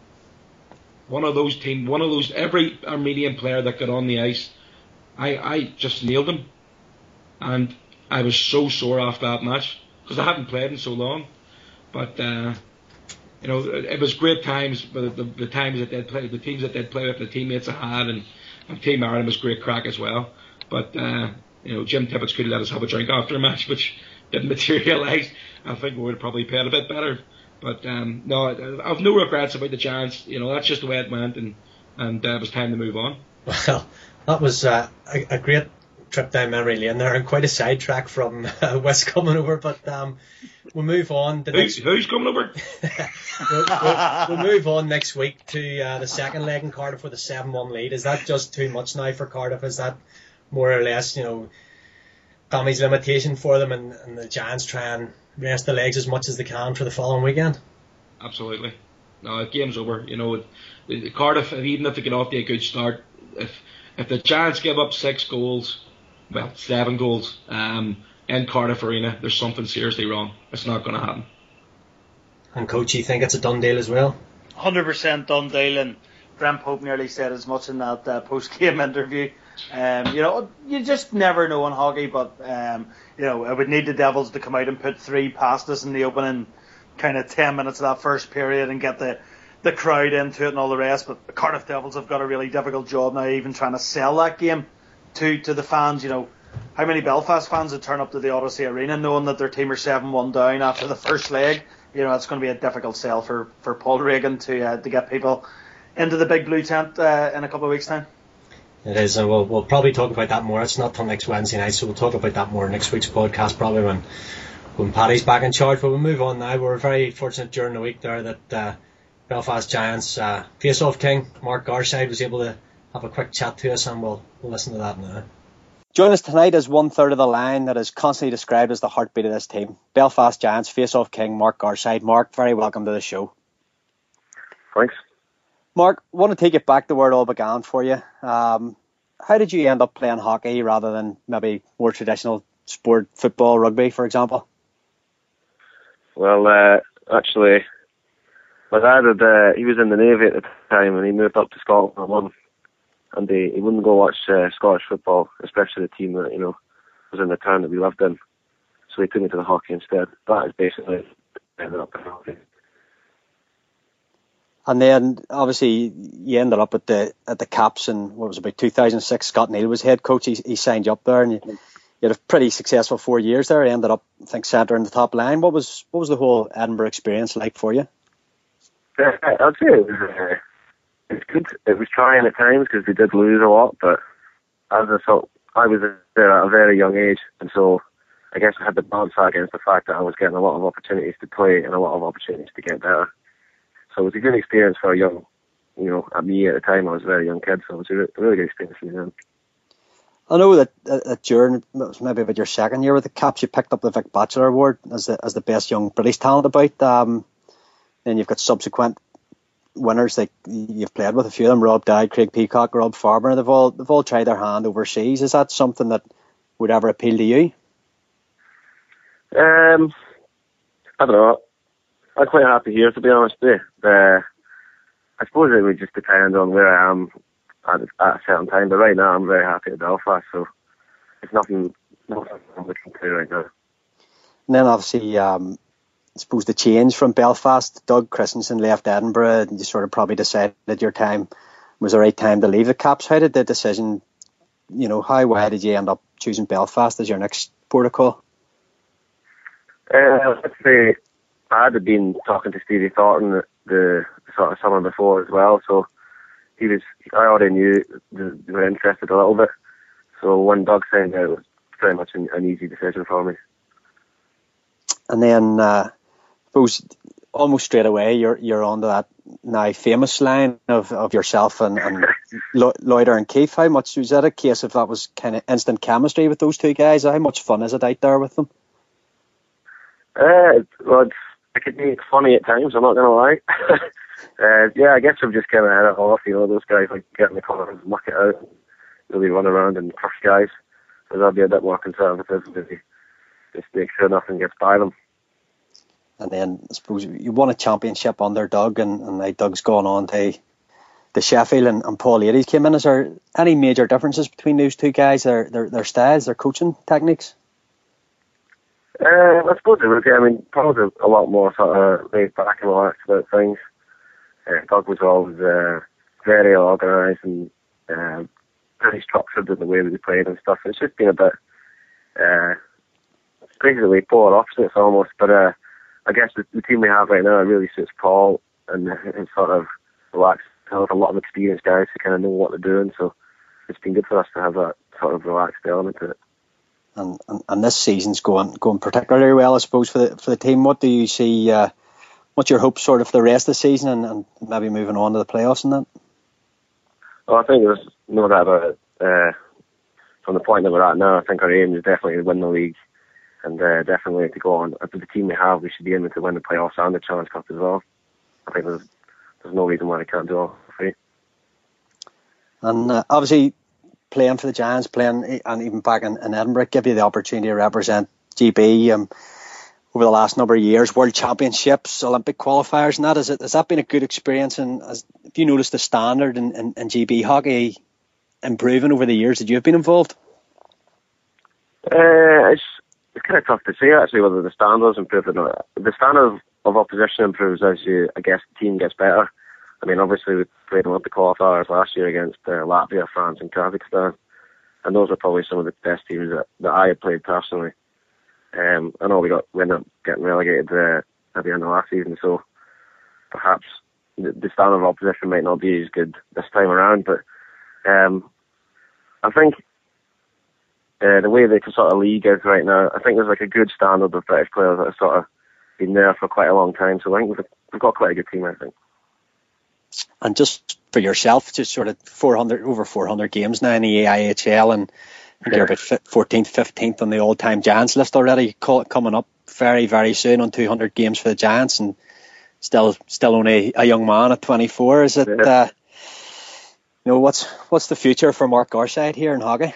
One of those team, one of those, every Armenian player that got on the ice, I, I just nailed him. And I was so sore after that match because I hadn't played in so long. But, uh, you know, it was great times, but the, the times that they'd play, the teams that they'd play with, the teammates I had, and, and Team Ireland was great crack as well. But, uh, you know, Jim Tippett could let us have a drink after a match, which didn't materialise. I think we would have probably played a bit better. But um, no, I've no regrets about the Giants. You know, that's just the way it went, and and uh, it was time to move on. Well, that was uh, a, a great trip down memory lane there, and quite a sidetrack from uh, West coming over. But um, we'll move on. The who's, next... who's coming over? we'll, we'll, we'll move on next week to uh, the second leg in Cardiff with a seven one lead. Is that just too much now for Cardiff? Is that more or less, you know, Tommy's limitation for them, and, and the Giants try and rest the legs as much as they can for the following weekend? Absolutely. No, the game's over. You know, the, the Cardiff, even if they get off to a good start, if if the Giants give up six goals, well, seven goals, um, in Cardiff Arena, there's something seriously wrong. It's not going to happen. And coach, you think it's a done deal as well? one hundred percent done deal, and Graham Pope nearly said as much in that uh, post-game interview. Um, you know, you just never know in hockey, but um, you know, I would need the Devils to come out and put three past us in the opening kind of ten minutes of that first period and get the the crowd into it and all the rest. But the Cardiff Devils have got a really difficult job now, even trying to sell that game to to the fans. You know, how many Belfast fans would turn up to the Odyssey Arena knowing that their team are seven one down after the first leg? You know, it's going to be a difficult sell for for Paul Regan to uh, to get people into the big blue tent uh, in a couple of weeks' time. It is, and we'll, we'll probably talk about that more. It's not till next Wednesday night, so we'll talk about that more next week's podcast, probably when when Paddy's back in charge. But we'll move on now. We're very fortunate during the week there that uh, Belfast Giants uh, face-off king Mark Garside was able to have a quick chat to us, and we'll, we'll listen to that now. Join us tonight as one third of the line that is constantly described as the heartbeat of this team. Belfast Giants face-off king Mark Garside. Mark, very welcome to the show. Thanks. Mark, I want to take it back to where it all began for you. Um, how did you end up playing hockey rather than maybe more traditional sport, football, rugby, for example? Well, uh, actually, my dad had, uh, he was in the Navy at the time, and he moved up to Scotland, and he, he wouldn't go watch uh, Scottish football, especially the team that, you know, was in the town that we lived in. So he took me to the hockey instead. That is basically ended up in hockey. And then, obviously, you ended up at the at the Caps in, what was it, about two thousand six. Scott Neal was head coach. He, he signed you up there, and you, you had a pretty successful four years there. You ended up, I think, centre in the top line. What was what was the whole Edinburgh experience like for you? Uh, I'd say it was, uh, it was good. It was trying at times because we did lose a lot, but as I thought, I was there at a very young age, and so I guess I had to balance that against the fact that I was getting a lot of opportunities to play and a lot of opportunities to get better. So it was a good experience for a young, you know, at me at the time I was a very young kid, so it was a really, a really good experience for me then. I know that, that during, it was maybe about your second year with the Caps, you picked up the Vic Batchelor Award as the as the best young British talent about. Um, then you've got subsequent winners like you've played with a few of them, Rob Dowd, Craig Peacock, Rob Farber. They've all they've all tried their hand overseas. Is that something that would ever appeal to you? Um, I don't know. I'm quite happy here, to be honest with you. Uh, I suppose it would just depend on where I am at, at a certain time, but right now I'm very happy at Belfast, so it's nothing, nothing I'm looking to right now. And then obviously um, I suppose the change from Belfast. Doug Christensen left Edinburgh, and you sort of probably decided that your time was the right time to leave the Caps. How did the decision, you know, how why did you end up choosing Belfast as your next port of call? Uh, let's say I had been talking to Stevie Thornton the, the sort of summer before as well, so he was. I already knew they were interested a little bit. So when Doug signed out, it was pretty much an, an easy decision for me. And then, uh, I suppose almost straight away you're you're onto that now famous line of, of yourself and, and Loider and Keith. How much was that a case of that was kind of instant chemistry with those two guys? How much fun is it out there with them? Uh, well, it's, it could be funny at times, I'm not going to lie. uh, yeah, I guess I've just kind of had it off, you know, those guys like get in the corner and muck it out, really run around and crush guys. So I'll be a bit more conservative, maybe just make sure nothing gets by them. And then I suppose you won a championship under Doug, and, and now Doug's gone on to, to Sheffield, and, and Paul Eadie came in. Is there any major differences between those two guys, their their, their styles, their coaching techniques? Uh, I suppose it would. I mean, Paul's a, a lot more sort of laid back and relaxed about things. Uh, Doug was always uh, very organised and uh, pretty structured in the way that we played and stuff. It's just been a bit, uh, basically polar opposites almost. But uh, I guess the, the team we have right now really suits Paul and his sort of relaxed. With a lot of experienced guys who kind of know what they're doing. So it's been good for us to have that sort of relaxed element to it. And, and and this season's going going particularly well, I suppose, for the for the team. What do you see? Uh, what's your hopes sort of for the rest of the season, and, and maybe moving on to the playoffs and that? Well, I think there's no doubt about it. Uh, from the point that we're at now, I think our aim is definitely to win the league, and uh, definitely to go on. After the team we have, we should be aiming to win the playoffs and the Challenge Cup as well. I think there's there's no reason why they can't do all three. And uh, obviously, playing for the Giants, playing and even back in, in Edinburgh, give you the opportunity to represent G B um, over the last number of years, World Championships, Olympic qualifiers, and that is it. Has that been a good experience? And has, have you noticed the standard in, in, in G B hockey improving over the years that you've been involved? Uh, it's it's kind of tough to say actually whether the standards improve or not. The standard of, of opposition improves as you, I guess, the team gets better. I mean, obviously we played Olympic qualifiers last year against uh, Latvia, France and Kazakhstan, and those are probably some of the best teams that, that I have played personally. Um, I know we got we ended up getting relegated uh, at the end of last season, so perhaps the, the standard of opposition might not be as good this time around, but um, I think uh, the way the sort of league is right now, I think there's like a good standard of British players that have sort of been there for quite a long time, so I think we've, we've got quite a good team, I think. And just for yourself, just sort of four hundred over four hundred games now in the A I H L, and you're about fourteenth, fifteenth on the all-time Giants list already. Call it coming up very, very soon on two hundred games for the Giants, and still, still only a young man at twenty-four. Is it? Yeah. Uh, you know, what's what's the future for Mark Garside here in hockey?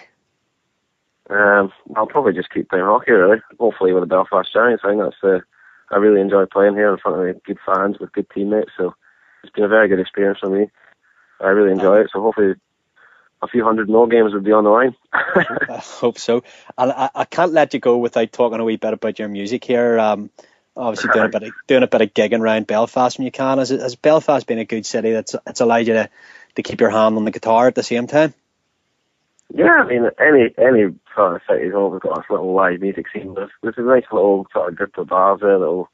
Um, I'll probably just keep playing hockey, really. Hopefully with the Belfast Giants. I think that's. Uh, I really enjoy playing here in front of good fans with good teammates. So. It's been a very good experience for me. I really enjoy it. So hopefully a few hundred more games will be on the line. I hope so. And I, I can't let you go without talking a wee bit about your music here. Um, obviously doing a bit of, doing a bit of gigging around Belfast when you can. Has, has Belfast been a good city that's it's allowed you to, to keep your hand on the guitar at the same time? Yeah, I mean, any any sort of city's always got this little live music scene. There's, there's a nice little sort of group of bars there that'll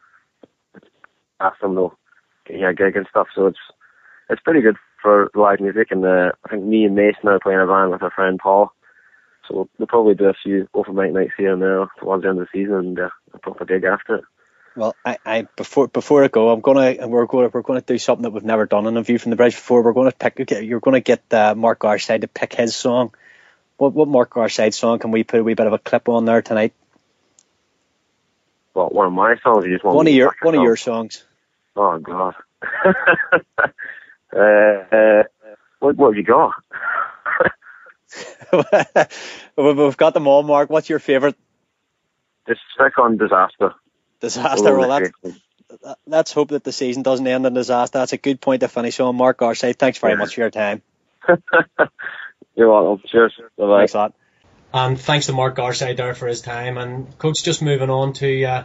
ask them to yeah, gig and stuff, so it's it's pretty good for live music. And uh, I think me and Mason are playing a band with our friend Paul, so we'll, we'll probably do a few open mic nights here and there towards the end of the season, and uh, a proper gig after it. Well, I, I before before I go, I'm gonna and we're going we're going to do something that we've never done in A View from the Bridge before. We're going to pick. You're going to get uh, Mark Garside to pick his song. What what Mark Garside song can we put a wee bit of a clip on there tonight? Well, one of my songs. You just want one of your one song? of your songs. Oh God. uh, uh, what, what have you got? We've got them all, Mark. What's your favourite? Just stick on Disaster. Disaster. Well, that's, let's hope that the season doesn't end in disaster. That's a good point to finish on. Mark Garside, thanks very yeah. much for your time. You're welcome. Cheers. Bye-bye. Thanks a lot. And thanks to Mark Garside there for his time. And Coach, just moving on to uh,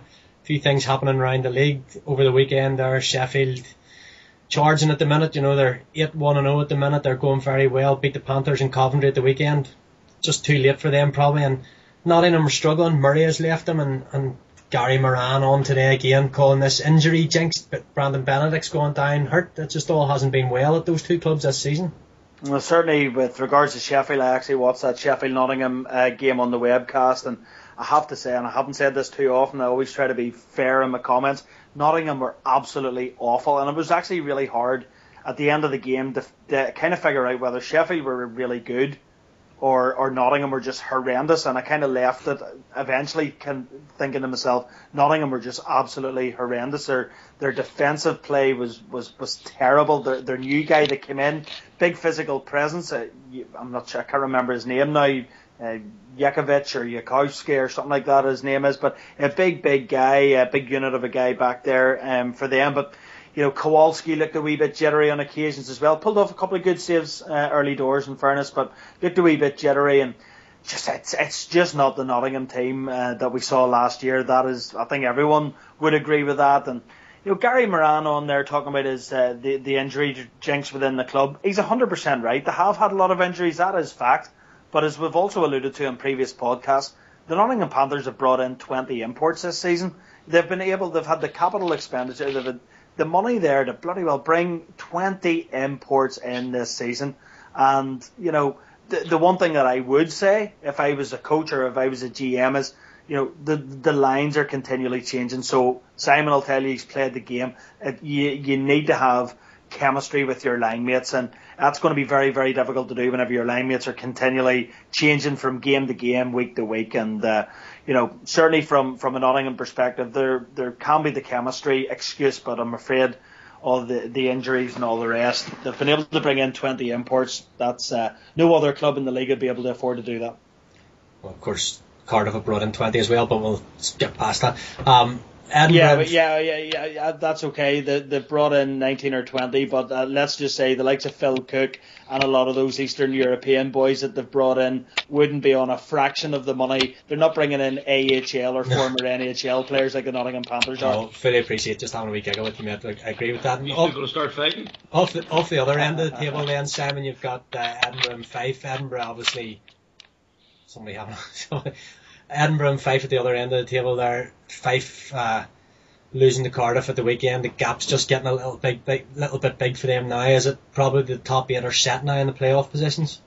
few things happening around the league over the weekend there. Sheffield charging at the minute, you know, they're eight one and oh at the minute, they're going very well, beat the Panthers in Coventry at the weekend. Just too late for them probably, and Nottingham are struggling. Murray has left them, and, and Gary Moran on today again calling this injury jinx, but Brandon Benedict's going down hurt. It just all hasn't been well at those two clubs this season. Well, certainly with regards to Sheffield, I actually watched that Sheffield-Nottingham uh, game on the webcast, and I have to say, and I haven't said this too often, I always try to be fair in my comments, Nottingham were absolutely awful, and it was actually really hard at the end of the game to, to kind of figure out whether Sheffield were really good or, or Nottingham were just horrendous, and I kind of left it eventually can, thinking to myself, Nottingham were just absolutely horrendous. Their their defensive play was, was, was terrible. Their, their new guy that came in, big physical presence, uh, I'm not sure, I can't remember his name now, uh, Yakovic or Yakowski or something like that his name is, but a big, big guy, a big unit of a guy back there um, for them. But, you know, Kowalski looked a wee bit jittery on occasions as well. Pulled off a couple of good saves uh, early doors, in fairness, but looked a wee bit jittery. And just it's it's just not the Nottingham team uh, that we saw last year. That is, I think everyone would agree with that. And, you know, Gary Moran on there talking about his uh, the, the injury jinx within the club. He's one hundred percent right. They have had a lot of injuries, that is fact. But as we've also alluded to in previous podcasts, the Nottingham Panthers have brought in twenty imports this season. They've been able, they've had the capital expenditure, they've had the money there to bloody well bring twenty imports in this season. And, you know, the, the one thing that I would say, if I was a coach or if I was a G M, is, you know, the the lines are continually changing. So Simon will tell you he's played the game. It, you, you need to have chemistry with your line mates, and that's going to be very, very difficult to do whenever your line mates are continually changing from game to game, week to week. And uh, you know, certainly from, from a Nottingham perspective, there there can be the chemistry excuse, but I'm afraid all the, the injuries and all the rest, they've been able to bring in twenty imports. That's uh, no other club in the league would be able to afford to do that. Well, of course, Cardiff have brought in twenty as well, but we'll skip past that. Um, Edinburgh. Yeah, but yeah, yeah, yeah, yeah, that's okay. They they brought in nineteen or twenty, but uh, let's just say the likes of Phil Cook and a lot of those Eastern European boys that they've brought in wouldn't be on a fraction of the money. They're not bringing in A H L or former N H L players like the Nottingham Panthers are. No, fully appreciate just having a wee giggle with you, mate. I agree with that. You're going to start fighting? Off the, off the other end of the table then, Simon, you've got uh, Edinburgh and Fife. Edinburgh, obviously, somebody having Edinburgh and Fife at the other end of the table there. Fife uh, losing to Cardiff at the weekend. The gap's just getting a little big, big, little bit big for them now. Is it probably the top eight are set now in the playoff positions?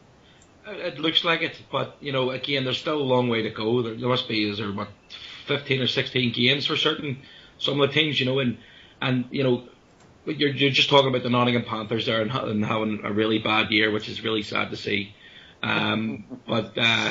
It looks like it, but you know, again, there's still a long way to go. There, there must be, is there what, fifteen or sixteen games for certain some of the teams, you know, and and you know, you're you're just talking about the Nottingham Panthers there and, and having a really bad year, which is really sad to see. Um, but uh,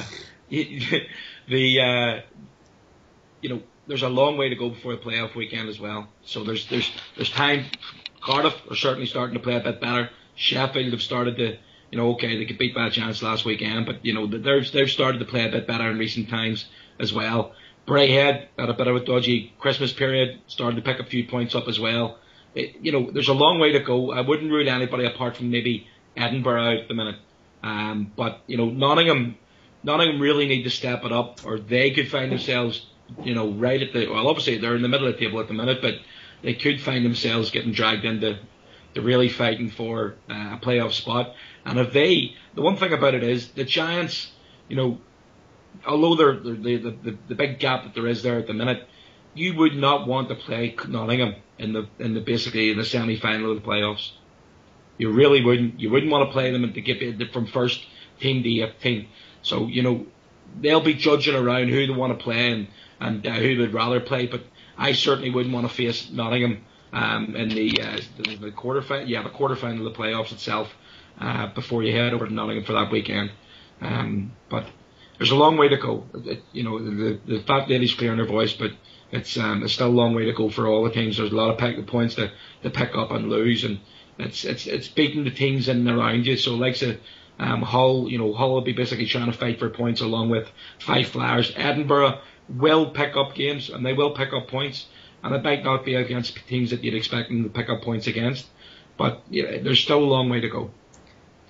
the uh, you know, there's a long way to go before the playoff weekend as well. So there's there's there's time. Cardiff are certainly starting to play a bit better. Sheffield have started to, you know, okay, they could beat Bad Chance last weekend, but you know they've they've started to play a bit better in recent times as well. Braehead had a bit of a dodgy Christmas period, started to pick a few points up as well. It, you know, there's a long way to go. I wouldn't rule anybody apart from maybe Edinburgh out at the minute. Um, but you know, Nottingham, Nottingham really need to step it up, or they could find themselves, you know, right at the, well, obviously they're in the middle of the table at the minute, but they could find themselves getting dragged into the really fighting for uh, a playoff spot. And if they, the one thing about it is the Giants, you know, although they're, they're the, the the big gap that there is there at the minute, you would not want to play Nottingham in the in the basically in the semi-final of the playoffs. You really wouldn't. You wouldn't want to play them and to get it from first team to eighth team. So you know they'll be judging around who they want to play and and uh, who they'd rather play. But I certainly wouldn't want to face Nottingham um, in the uh, the, the quarterfinal. Yeah, the quarterfinal of the playoffs itself uh, before you head over to Nottingham for that weekend. Um, but there's a long way to go. It, you know, the the fat lady's clearing her voice, but it's um, it's still a long way to go for all the teams. There's a lot of pick, points to, to pick up and lose, and it's it's it's beating the teams in and around you. So like so, um, Hull, you know, Hull will be basically trying to fight for points along with Fife Flyers. Edinburgh will pick up games and they will pick up points, and it might not be against teams that you'd expect them to pick up points against, but yeah, there's still a long way to go.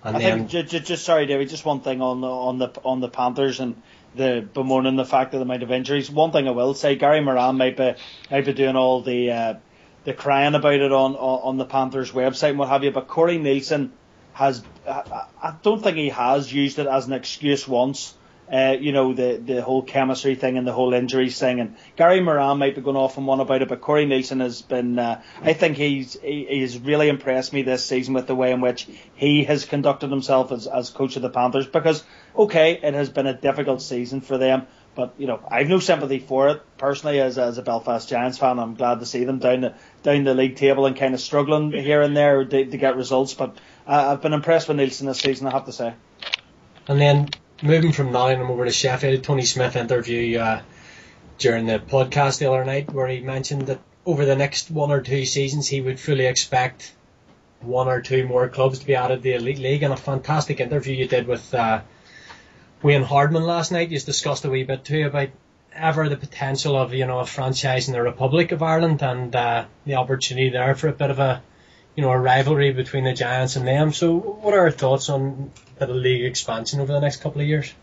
And I then, think just, just, just sorry, David, just one thing on the on the on the Panthers and the bemoaning the fact of the amount of injuries. One thing I will say, Gary Moran might be might be doing all the uh, the crying about it on, on on the Panthers website and what have you, but Corey Nielsen has I, I don't think he has used it as an excuse once. Uh, you know, the the whole chemistry thing and the whole injuries thing, and Gary Moran might be going off on one about it, but Corey Nielsen has been uh, I think he's he, he's really impressed me this season with the way in which he has conducted himself as, as coach of the Panthers, because okay, it has been a difficult season for them, but you know, I've no sympathy for it personally as as a Belfast Giants fan. I'm glad to see them down the down the league table and kind of struggling here and there to, to get results, but uh, I've been impressed with Nielsen this season, I have to say. And then moving from Nottingham over to Sheffield, Tony Smith interview uh, during the podcast the other night where he mentioned that over the next one or two seasons he would fully expect one or two more clubs to be added to the Elite League. And a fantastic interview you did with uh, Wayne Hardman last night. You discussed a wee bit too about ever the potential of, you know, a franchise in the Republic of Ireland and uh, the opportunity there for a bit of a, you know, a rivalry between the Giants and them. So what are our thoughts on the league expansion over the next couple of years?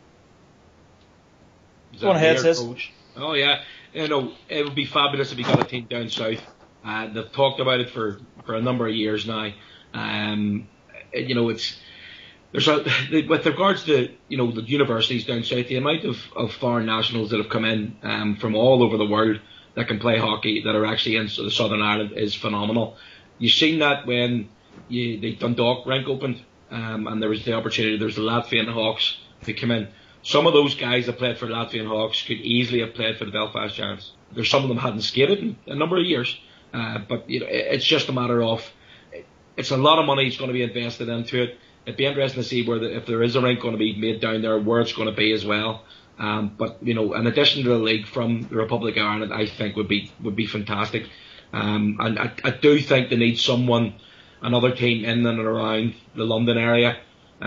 Go on ahead, sis. Oh yeah, you know, it would be fabulous if we got a team down south. Uh, they've talked about it for, for a number of years now. Um, you know, it's there's a with regards to, you know, the universities down south, the amount of, of foreign nationals that have come in um, from all over the world that can play hockey that are actually in Southern Ireland is phenomenal. You've seen that when you, the Dundalk rink opened, um, and there was the opportunity. There was the Latvian Hawks to come in. Some of those guys that played for Latvian Hawks could easily have played for the Belfast Giants. There's some of them hadn't skated in a number of years, uh, but you know, it's just a matter of it's a lot of money is going to be invested into it. It'd be interesting to see where the, if there is a rink going to be made down there, where it's going to be as well. Um, but you know, in addition to the league from the Republic of Ireland, I think would be would be fantastic. Um, and I, I do think they need someone, another team in and around the London area.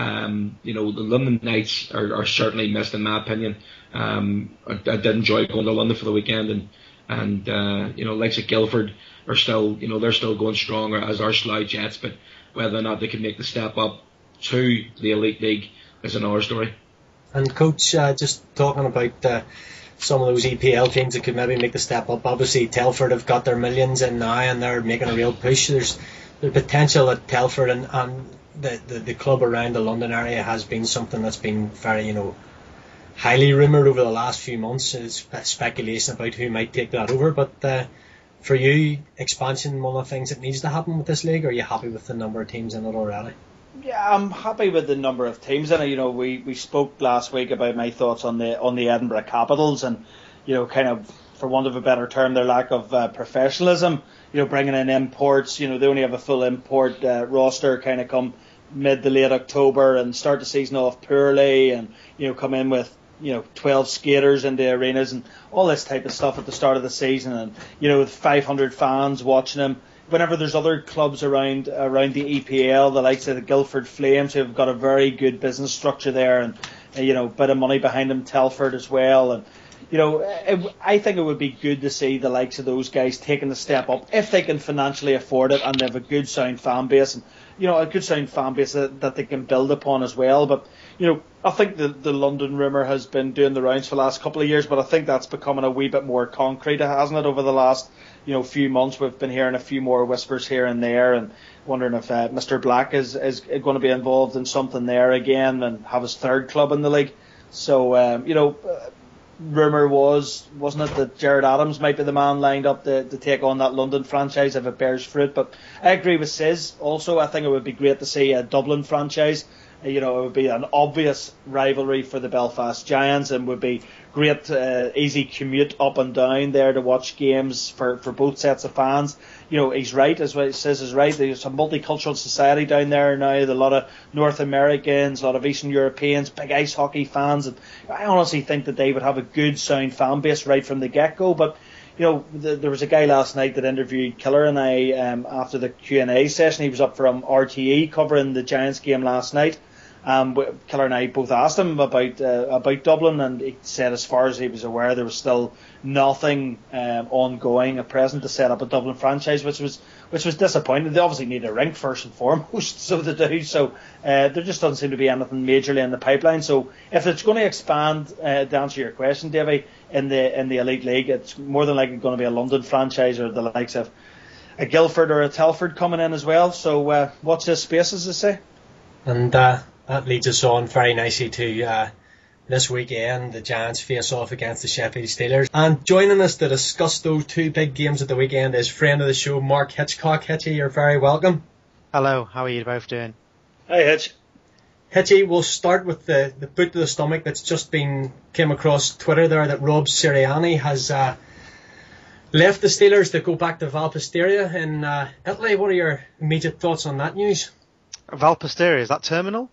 Um, you know, the London Knights are, are certainly missed in my opinion. Um, I, I did enjoy going to London for the weekend, and and uh, you know, likes of Guildford are still, you know, they're still going strong, as are Slough Jets. But whether or not they can make the step up to the Elite League is another story. And coach, uh, just talking about uh, some of those E P L teams that could maybe make the step up. Obviously, Telford have got their millions in now, and they're making a real push. There's the potential at Telford and, and the, the the club around the London area has been something that's been very, you know, highly rumoured over the last few months. It's speculation about who might take that over. But uh, for you, expansion, one of the things that needs to happen with this league, or are you happy with the number of teams in it already? Yeah, I'm happy with the number of teams in it. You know, we, we spoke last week about my thoughts on the on the Edinburgh Capitals and, you know, kind of, for want of a better term, their lack of uh, professionalism. You know, bringing in imports. You know, they only have a full import uh, roster kind of come mid to late October and start the season off poorly, and you know, come in with, you know, twelve skaters in the arenas and all this type of stuff at the start of the season, and you know, with five hundred fans watching them. Whenever there's other clubs around around the E P L, the likes of the Guildford Flames, who've got a very good business structure there, and uh, you know, a bit of money behind them, Telford as well, and you know, it, I think it would be good to see the likes of those guys taking the step up if they can financially afford it and they have a good sound fan base, and you know, a good sound fan base that, that they can build upon as well. But you know, I think the the London rumour has been doing the rounds for the last couple of years, but I think that's becoming a wee bit more concrete, hasn't it, over the last, you know, few months. We've been hearing a few more whispers here and there, and wondering if uh, Mister Black is, is going to be involved in something there again and have his third club in the league. So, um, you know, uh, rumour was, wasn't it, that Jared Adams might be the man lined up to, to take on that London franchise if it bears fruit. But I agree with Sis. Also, I think it would be great to see a Dublin franchise. You know, it would be an obvious rivalry for the Belfast Giants, and would be great, uh, easy commute up and down there to watch games for, for both sets of fans. You know, he's right, as what he says is right. There's a multicultural society down there now. There's a lot of North Americans, a lot of Eastern Europeans, big ice hockey fans. And I honestly think that they would have a good sound fan base right from the get-go. But you know, the, there was a guy last night that interviewed Killer and I um, after the Q and A session. He was up from R T E covering the Giants game last night. Um, Killer and I both asked him about uh, about Dublin, and he said as far as he was aware there was still nothing um, ongoing at present to set up a Dublin franchise, which was which was disappointing. They obviously need a rink first and foremost, so they do. So uh, there just doesn't seem to be anything majorly in the pipeline. So if it's going to expand, uh, to answer your question, Davey, in the in the Elite League, it's more than likely going to be a London franchise or the likes of a Guildford or a Telford coming in as well. So uh, watch this space, as they say. And uh, that leads us on very nicely to uh, this weekend. The Giants face off against the Sheffield Steelers. And joining us to discuss those two big games at the weekend is friend of the show, Mark Hitchcock. Hitchy, you're very welcome. Hello, how are you both doing? Hi, Hitch. Hitchy, we'll start with the, the boot to the stomach that's just been came across Twitter there, that Rob Sirianni has uh, left the Steelers to go back to Valpasteria in uh, Italy. What are your immediate thoughts on that news? Valpasteria, is that terminal?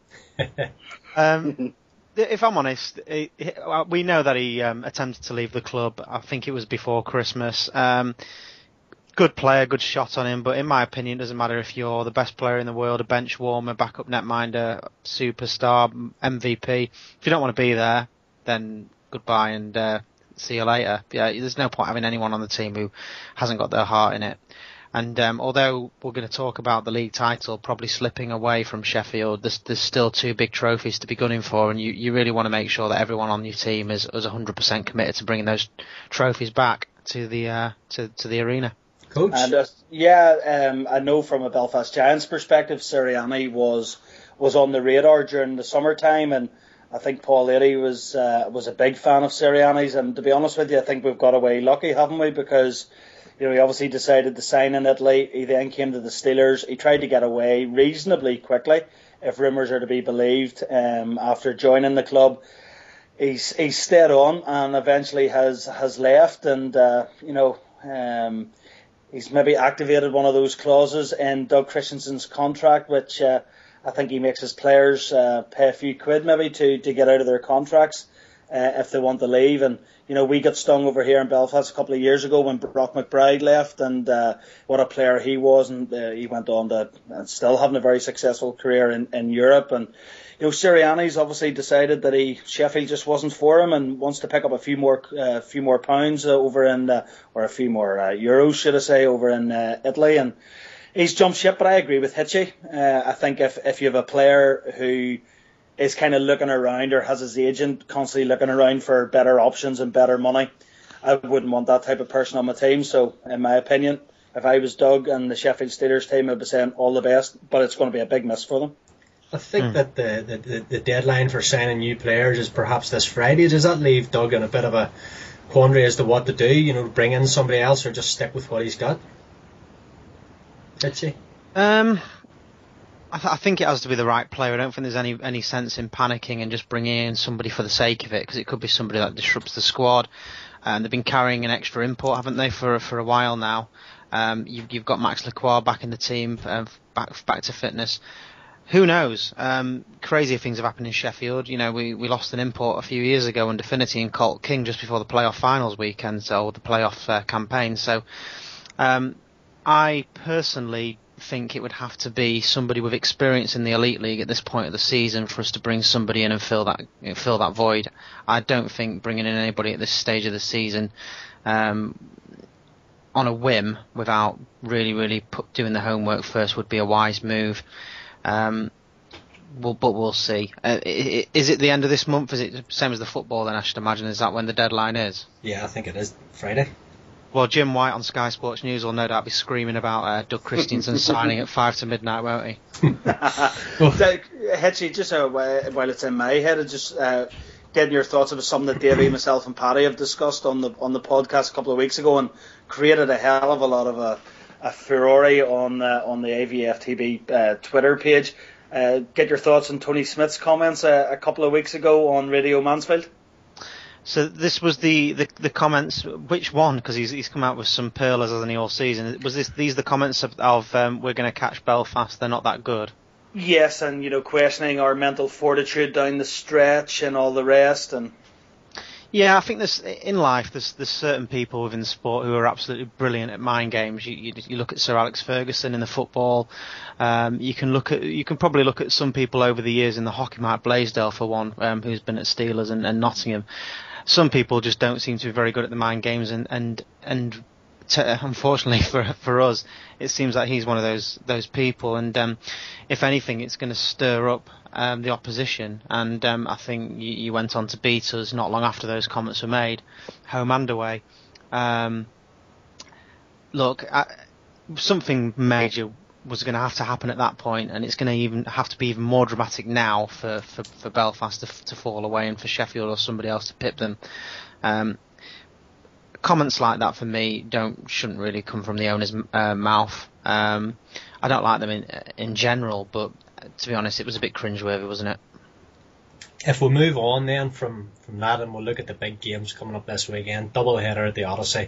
um, if I'm honest, he, he, we know that he um, attempted to leave the club. I think it was before Christmas. Um, good player, good shot on him, but in my opinion, it doesn't matter if you're the best player in the world, a bench warmer, backup netminder, superstar, M V P. If you don't want to be there, then goodbye and uh, see you later. Yeah, there's no point having anyone on the team who hasn't got their heart in it. And um, although we're going to talk about the league title probably slipping away from Sheffield, there's, there's still two big trophies to be gunning for, and you, you really want to make sure that everyone on your team is, is one hundred percent committed to bringing those trophies back to the uh, to, to the arena. Coach? And uh, yeah, um, I know from a Belfast Giants perspective, Sirianni was was on the radar during the summertime, and I think Paul Leary was uh, was a big fan of Sirianni's. And to be honest with you, I think we've got away lucky, haven't we? Because you know, he obviously decided to sign in Italy. He then came to the Steelers. He tried to get away reasonably quickly, if rumours are to be believed. Um, after joining the club, he's he's stayed on and eventually has has left. And uh, you know, um, he's maybe activated one of those clauses in Doug Christensen's contract, which uh, I think he makes his players uh, pay a few quid maybe to to get out of their contracts uh, if they want to leave. And you know, we got stung over here in Belfast a couple of years ago when Brock McBride left, and uh, what a player he was, and uh, he went on to uh, still having a very successful career in, in Europe. And you know, Sirianni's obviously decided that he Sheffield just wasn't for him, and wants to pick up a few more, a uh, few more pounds uh, over in, uh, or a few more uh, euros, should I say, over in uh, Italy, and he's jumped ship. But I agree with Hitchy. Uh, I think if if you have a player who is kind of looking around, or has his agent constantly looking around for better options and better money, I wouldn't want that type of person on my team. So, in my opinion, if I was Doug and the Sheffield Steelers team, I'd be saying all the best, but it's going to be a big miss for them. I think mm. that the, the, the deadline for signing new players is perhaps this Friday. Does that leave Doug in a bit of a quandary as to what to do? You know, bring in somebody else or just stick with what he's got? Hitchy? Um... I, th- I think it has to be the right player. I don't think there's any any sense in panicking and just bringing in somebody for the sake of it, because it could be somebody that disrupts the squad. And they've been carrying an extra import, haven't they, for for a while now. Um, you've, you've got Max Lacroix back in the team, uh, back back to fitness. Who knows? Um, crazier things have happened in Sheffield. You know, we, we lost an import a few years ago under Finity and Colt King just before the playoff finals weekend, so the playoff uh, campaign. So um, I personally think it would have to be somebody with experience in the Elite League at this point of the season for us to bring somebody in and fill that you know, fill that void. I don't think bringing in anybody at this stage of the season um, on a whim without really, really put, doing the homework first would be a wise move. Um, we'll, but we'll see. Uh, is it the end of this month? Is it the same as the football then, I should imagine? Is that when the deadline is? Yeah, I think it is. Friday. Well, Jim White on Sky Sports News will no doubt be screaming about uh, Doug Christensen signing at five to midnight, won't he? Hitchy, just uh, while it's in my head, just uh, getting your thoughts about something that Davey, myself, and Paddy have discussed on the on the podcast a couple of weeks ago, and created a hell of a lot of a, a furore on uh, on the A V F T B uh, Twitter page. Uh, get your thoughts on Tony Smith's comments uh, a couple of weeks ago on Radio Mansfield. So this was the, the, the comments. Which one? Because he's he's come out with some pearlers, hasn't he, all season? Was this these the comments of, of um, we're going to catch Belfast? They're not that good. Yes, and you know, questioning our mental fortitude down the stretch and all the rest. And Yeah, I think there's in life there's there's certain people within sport who are absolutely brilliant at mind games. You you, you look at Sir Alex Ferguson in the football. Um, you can look at you can probably look at some people over the years in the hockey. Mike Blaisdell for one, um, who's been at Steelers and, and Nottingham. Some people just don't seem to be very good at the mind games, and and and to, unfortunately for for us, it seems like he's one of those those people. And um, if anything, it's going to stir up Um, the opposition, and um, I think you, you went on to beat us not long after those comments were made, home and away. Um, look, I, something major was going to have to happen at that point, and it's going to even have to be even more dramatic now for, for, for Belfast to, to fall away and for Sheffield or somebody else to pip them. Um, comments like that for me don't shouldn't really come from the owner's uh, mouth. Um, I don't like them in in general, but to be honest, it was a bit cringeworthy, wasn't it? If we move on then from, from that and we'll look at the big games coming up this weekend, double header at the Odyssey.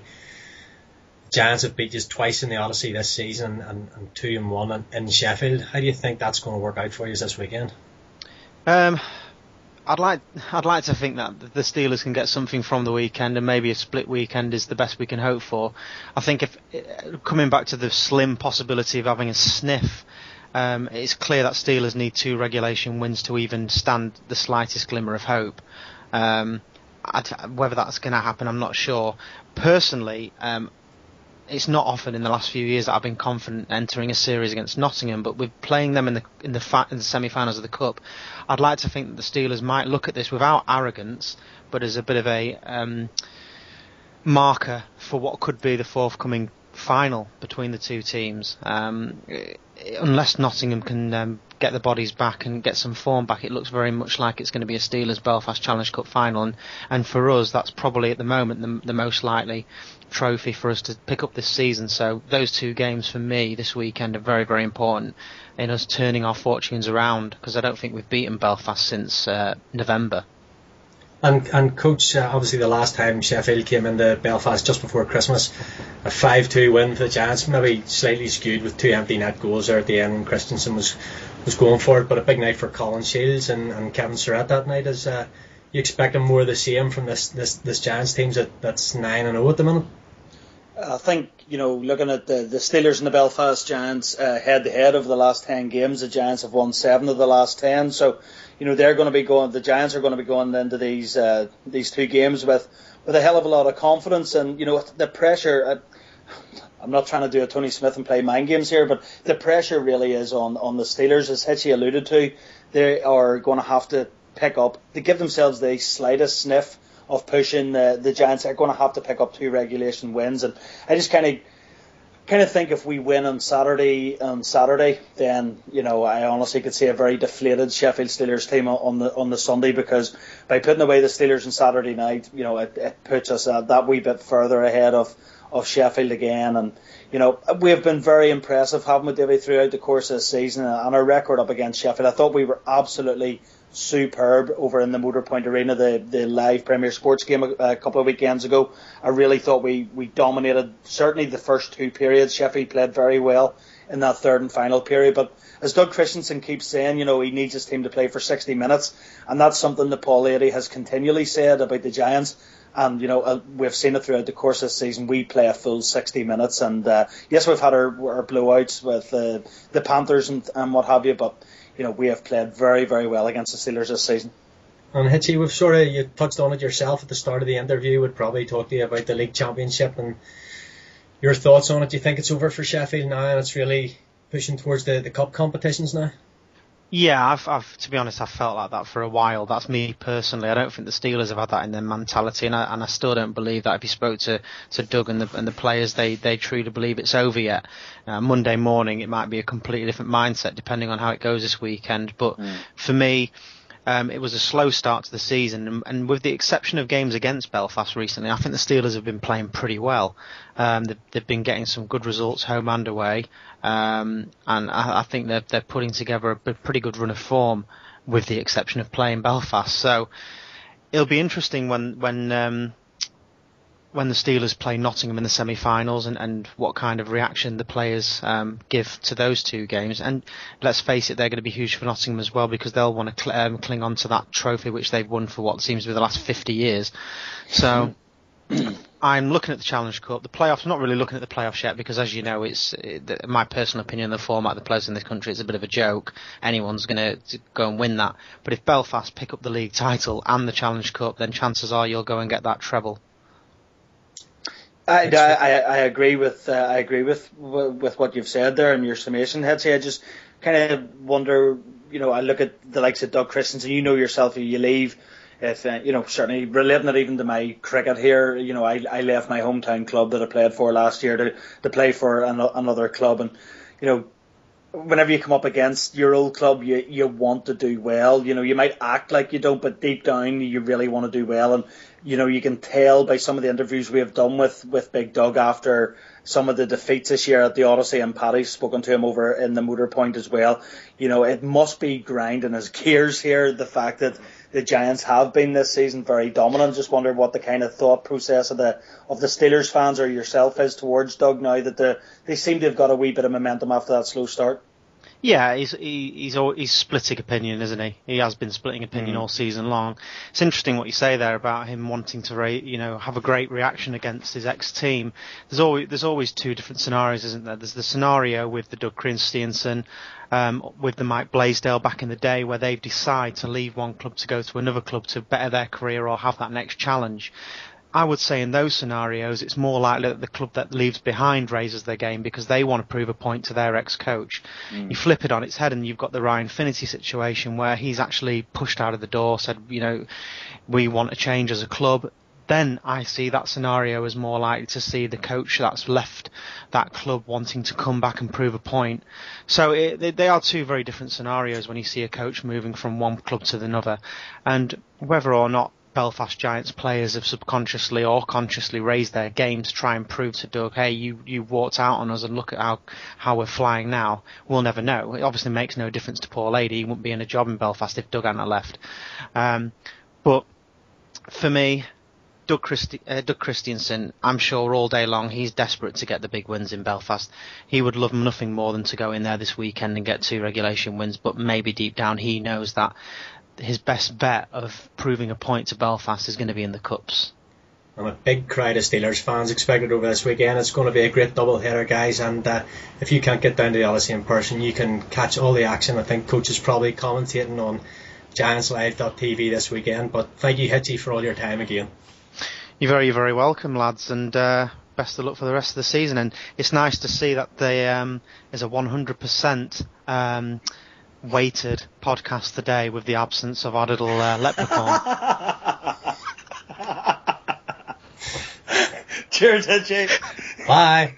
Giants have beat us twice in the Odyssey this season and, and two and one in, in Sheffield. How do you think that's going to work out for you this weekend? Um, I'd like I'd like to think that the Steelers can get something from the weekend, and maybe a split weekend is the best we can hope for. I think if coming back to the slim possibility of having a sniff. Um, it's clear that Steelers need two regulation wins to even stand the slightest glimmer of hope. Um, I'd, whether that's going to happen, I'm not sure. Personally, um, it's not often in the last few years that I've been confident entering a series against Nottingham, but with playing them in the in the, fa- in the semi-finals of the Cup, I'd like to think that the Steelers might look at this without arrogance, but as a bit of a um, marker for what could be the forthcoming final between the two teams. Um, unless Nottingham can um, get the bodies back and get some form back, it looks very much like it's going to be a Steelers Belfast Challenge Cup final, and, and for us that's probably at the moment the, the most likely trophy for us to pick up this season. So those two games for me this weekend are very, very important in us turning our fortunes around, because I don't think we've beaten Belfast since uh, November. And and coach, uh, obviously the last time Sheffield came into Belfast just before Christmas, a five two win for the Giants, maybe slightly skewed with two empty net goals there at the end when Christensen was, was going for it, but a big night for Colin Shields and, and Kevin Surratt that night. Is uh, you expecting more of the same from this this, this Giants team that, that's nine and oh at the minute? I think, you know, looking at the, the Steelers and the Belfast Giants uh, head to head over the last ten games, the Giants have won seven of the last ten. So, you know, they're going to be going. The Giants are going to be going into these uh, these two games with with a hell of a lot of confidence, and you know the pressure. Uh, I'm not trying to do a Tony Smith and play mind games here, but the pressure really is on on the Steelers, as Hitchie alluded to. They are going to have to pick up to give themselves the slightest sniff of pushing the, the Giants. Are going to have to pick up two regulation wins, and I just kind of kind of think if we win on Saturday on Saturday, then you know I honestly could see a very deflated Sheffield Steelers team on the on the Sunday, because by putting away the Steelers on Saturday night, you know it, it puts us uh, that wee bit further ahead of, of Sheffield again. And you know we have been very impressive, haven't we, Davey, throughout the course of the season, and our record up against Sheffield. I thought we were absolutely superb over in the Motorpoint Arena, the, the live Premier Sports game a, a couple of weekends ago. I really thought we, we dominated, certainly the first two periods. Sheffield played very well in that third and final period, but as Doug Christensen keeps saying, you know, he needs his team to play for sixty minutes, and that's something that Paul Leary has continually said about the Giants. And, you know, uh, we've seen it throughout the course of the season. We play a full sixty minutes, and uh, yes, we've had our, our blowouts with uh, the Panthers and, and what have you, but you know, we have played very, very well against the Steelers this season. And Hitchie, we've sort of, you touched on it yourself at the start of the interview. We'd probably talk to you about the league championship and your thoughts on it. Do you think it's over for Sheffield now and it's really pushing towards the, the cup competitions now? Yeah, I've, I've, to be honest, I've felt like that for a while. That's me personally. I don't think the Steelers have had that in their mentality, and I, and I still don't believe that. If you spoke to, to Doug and the, and the players, they, they truly believe it's over yet. Uh, Monday morning, it might be a completely different mindset depending on how it goes this weekend. But mm. for me, um, it was a slow start to the season, and, and with the exception of games against Belfast recently, I think the Steelers have been playing pretty well. Um, they've, they've been getting some good results home and away. Um, and I, I think they're, they're putting together a pretty good run of form, with the exception of playing Belfast. So it'll be interesting when when um, when the Steelers play Nottingham in the semi-finals, and, and what kind of reaction the players um, give to those two games. And let's face it, they're going to be huge for Nottingham as well, because they'll want to cl- um, cling on to that trophy which they've won for what seems to be the last fifty years. So I'm looking at the Challenge Cup. The playoffs, I'm not really looking at the playoffs yet, because as you know, it's it, my personal opinion, the format of the playoffs in this country is a bit of a joke. Anyone's going to go and win that. But if Belfast pick up the league title and the Challenge Cup, then chances are you'll go and get that treble. I, I, I agree with uh, I agree with with what you've said there in your summation, Hetty. I just kind of wonder, you know, I look at the likes of Doug Christensen. You know yourself, you leave. If uh, you know, certainly relating it even to my cricket here, you know, I I left my hometown club that I played for last year to to play for an, another club, and you know, whenever you come up against your old club, you you want to do well. You know, you might act like you don't, but deep down you really want to do well. And you know, you can tell by some of the interviews we have done with with Big Doug after some of the defeats this year at the Odyssey, and Paddy's spoken to him over in the Motor Point as well. You know, it must be grinding his gears here, the fact that the Giants have been this season very dominant. Just wonder what the kind of thought process of the of the Steelers fans or yourself is towards Doug now that the, they seem to have got a wee bit of momentum after that slow start. Yeah, he's he, he's he's splitting opinion, isn't he? He has been splitting opinion mm. all season long. It's interesting what you say there about him wanting to, you know, have a great reaction against his ex-team. There's always there's always two different scenarios, isn't there? There's the scenario with the Doug Christensen, um, with the Mike Blaisdell back in the day, where they decide to leave one club to go to another club to better their career or have that next challenge. I would say in those scenarios, it's more likely that the club that leaves behind raises their game because they want to prove a point to their ex-coach. Mm. You flip it on its head and you've got the Ryan Finnerty situation where he's actually pushed out of the door, said, you know, we want a change as a club. Then I see that scenario as more likely to see the coach that's left that club wanting to come back and prove a point. So it, they, they are two very different scenarios when you see a coach moving from one club to another. And whether or not Belfast Giants players have subconsciously or consciously raised their game to try and prove to Doug, hey, you, you walked out on us and look at how, how we're flying now. We'll never know. It obviously makes no difference to Paul Adey. He wouldn't be in a job in Belfast if Doug hadn't left. Um, but for me, Doug, Christi- uh, Doug Christensen, I'm sure all day long he's desperate to get the big wins in Belfast. He would love nothing more than to go in there this weekend and get two regulation wins, but maybe deep down he knows that his best bet of proving a point to Belfast is going to be in the Cups. And a big crowd of Steelers fans expected over this weekend. It's going to be a great double header, guys, and uh, if you can't get down to the Odyssey in person, you can catch all the action. I think Coach is probably commentating on Giants Live dot T V this weekend, but thank you, Hitchy, for all your time again. You're very, very welcome, lads, and uh, best of luck for the rest of the season. And it's nice to see that there um, is a one hundred percent um, weighted podcast today with the absence of our little uh, leprechaun. Cheers, Hitchy. Bye.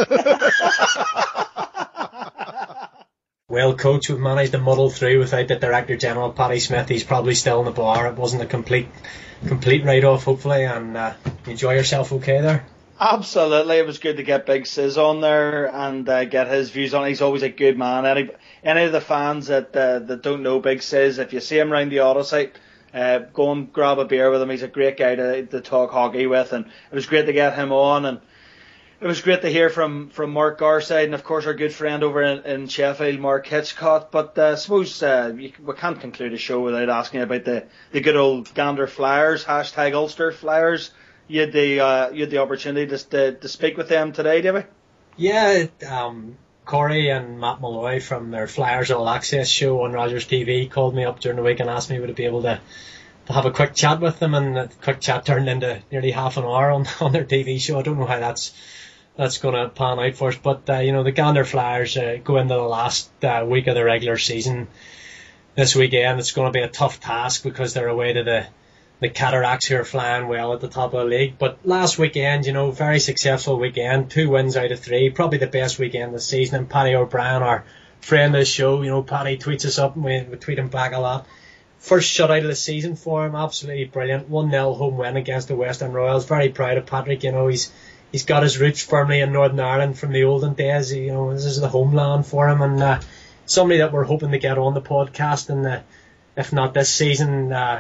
Well, Coach, we've managed to muddle through without the Director General, Paddy Smith. He's probably still in the bar. It wasn't a complete complete write-off, hopefully, and uh, enjoy yourself okay there? Absolutely. It was good to get Big Sis on there and uh, get his views on it. He's always a good man. Any any of the fans that uh, that don't know Big Sis, if you see him around the Odyssey, uh, go and grab a beer with him. He's a great guy to, to talk hockey with, and it was great to get him on. And it was great to hear from, from Mark Garside and, of course, our good friend over in, in Sheffield, Mark Hitchcock. But uh, I suppose uh, you, we can't conclude a show without asking about the, the good old Gander Flyers, hashtag Ulster Flyers. You had the uh, you had the opportunity to, to to speak with them today, did we? Yeah, um, Corey and Matt Malloy from their Flyers All Access show on Rogers T V called me up during the week and asked me would I be able to, to have a quick chat with them, and the quick chat turned into nearly half an hour on, on their T V show. I don't know how that's that's going to pan out for us, but uh, you know, the Gander Flyers uh, go into the last uh, week of the regular season this weekend. It's going to be a tough task because they're away to the the Cataracts, who are flying well at the top of the league. But last weekend, you know, very successful weekend, two wins out of three, probably the best weekend this season. And Paddy O'Brien, our friend of the show, you know, Paddy tweets us up and we, we tweet him back a lot. First shutout of the season for him, absolutely brilliant. one nil home win against the Western Royals. Very proud of Patrick. You know, he's he's got his roots firmly in Northern Ireland from the olden days. You know, this is the homeland for him, and uh, somebody that we're hoping to get on the podcast, and uh, if not this season, uh,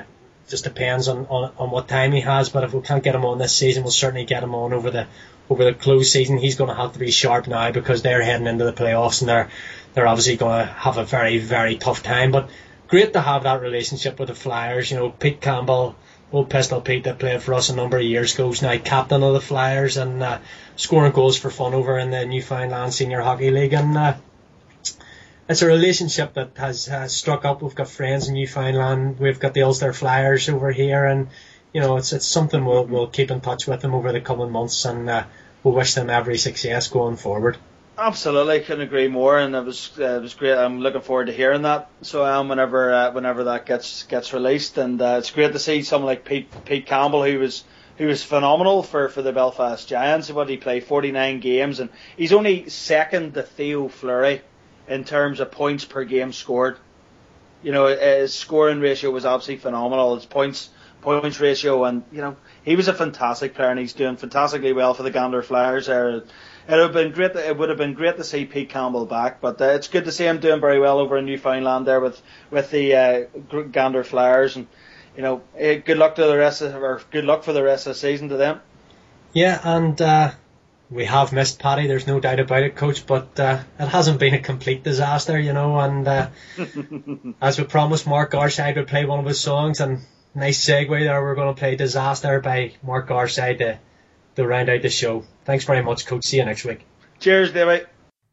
just depends on, on, on what time he has. But if we can't get him on this season, we'll certainly get him on over the over the close season. He's going to have to be sharp now because they're heading into the playoffs and they're they're obviously going to have a very, very tough time. But great to have that relationship with the Flyers. You know, Pete Campbell, old Pistol Pete that played for us a number of years ago, is now captain of the Flyers and uh, scoring goals for fun over in the Newfoundland Senior Hockey League. And uh, it's a relationship that has, has struck up. We've got friends in Newfoundland. We've got the Ulster Flyers over here, and you know, it's it's something we'll we'll keep in touch with them over the coming months, and uh, we'll wish them every success going forward. Absolutely, couldn't agree more, and it was uh, it was great. I'm looking forward to hearing that. So um, whenever uh, whenever that gets gets released, and uh, it's great to see someone like Pete Pete Campbell, who was who was phenomenal for, for the Belfast Giants. What he played forty-nine games, and he's only second to Theo Fleury in terms of points per game scored. You know, his scoring ratio was absolutely phenomenal. His points points ratio, and you know, he was a fantastic player, and he's doing fantastically well for the Gander Flyers there. It would have been great. It would have been great to see Pete Campbell back, but uh, it's good to see him doing very well over in Newfoundland there with with the uh, Gander Flyers, and you know, uh, good luck to the rest of, or good luck for the rest of the season to them. Yeah, and uh, we have missed Paddy. There's no doubt about it, Coach. But uh, it hasn't been a complete disaster, you know. And uh, as we promised, Mark Garside would play one of his songs, and nice segue there. We're going to play "Disaster" by Mark Garside to to round out the show. Thanks very much, Coach. See you next week. Cheers, Davey.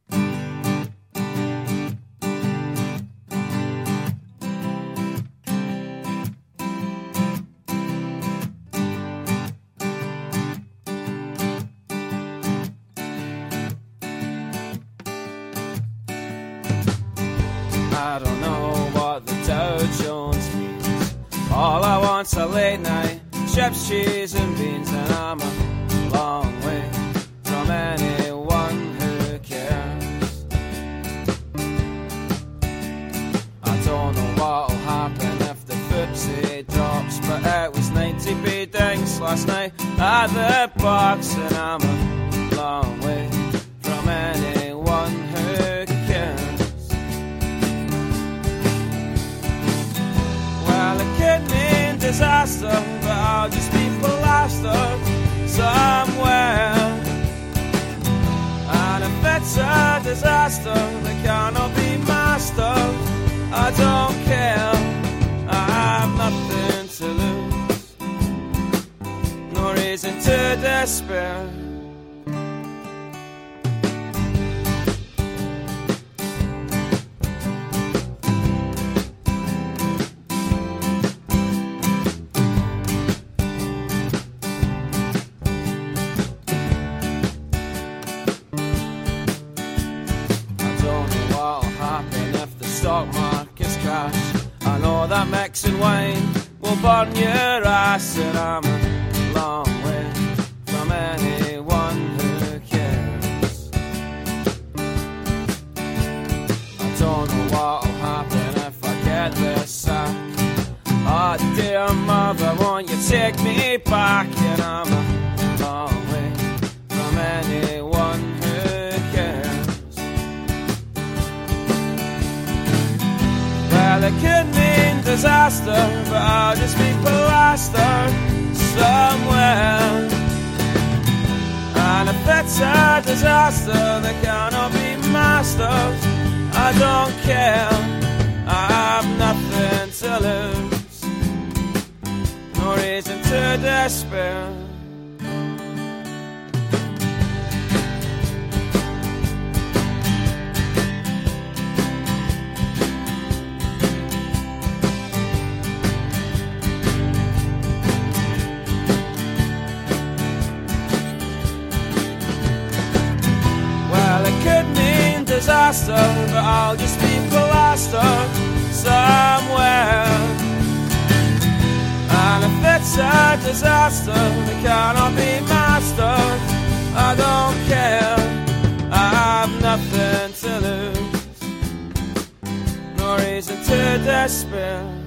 I don't know what the Dow Jones means. All I want's a late night, chips, cheese and beans, and I'm a long way from anyone who cares. I don't know what'll happen if the footsie drops, but it was ninety p dings last night at the box, and I'm a long way from anyone who cares. Well, it could mean disaster, but I'll just be plastered somewhere. And if it's a disaster that cannot be mastered, I don't care. I have nothing to lose, no reason to despair. Stock markets crash. I know that Mexican wine will burn your ass, and I'm a long way from anyone who cares. I don't know what'll happen if I get this sack. Oh dear mother, won't you take me back? And I'm a long way from anyone who cares. Well, it could mean disaster, but I'll just be plastered somewhere. And if it's a disaster that cannot be mastered, I don't care. I have nothing to lose, no reason to despair. Disaster, but I'll just be plastered somewhere. And if it's a disaster that cannot be mastered, I don't care. I have nothing to lose, no reason to despair.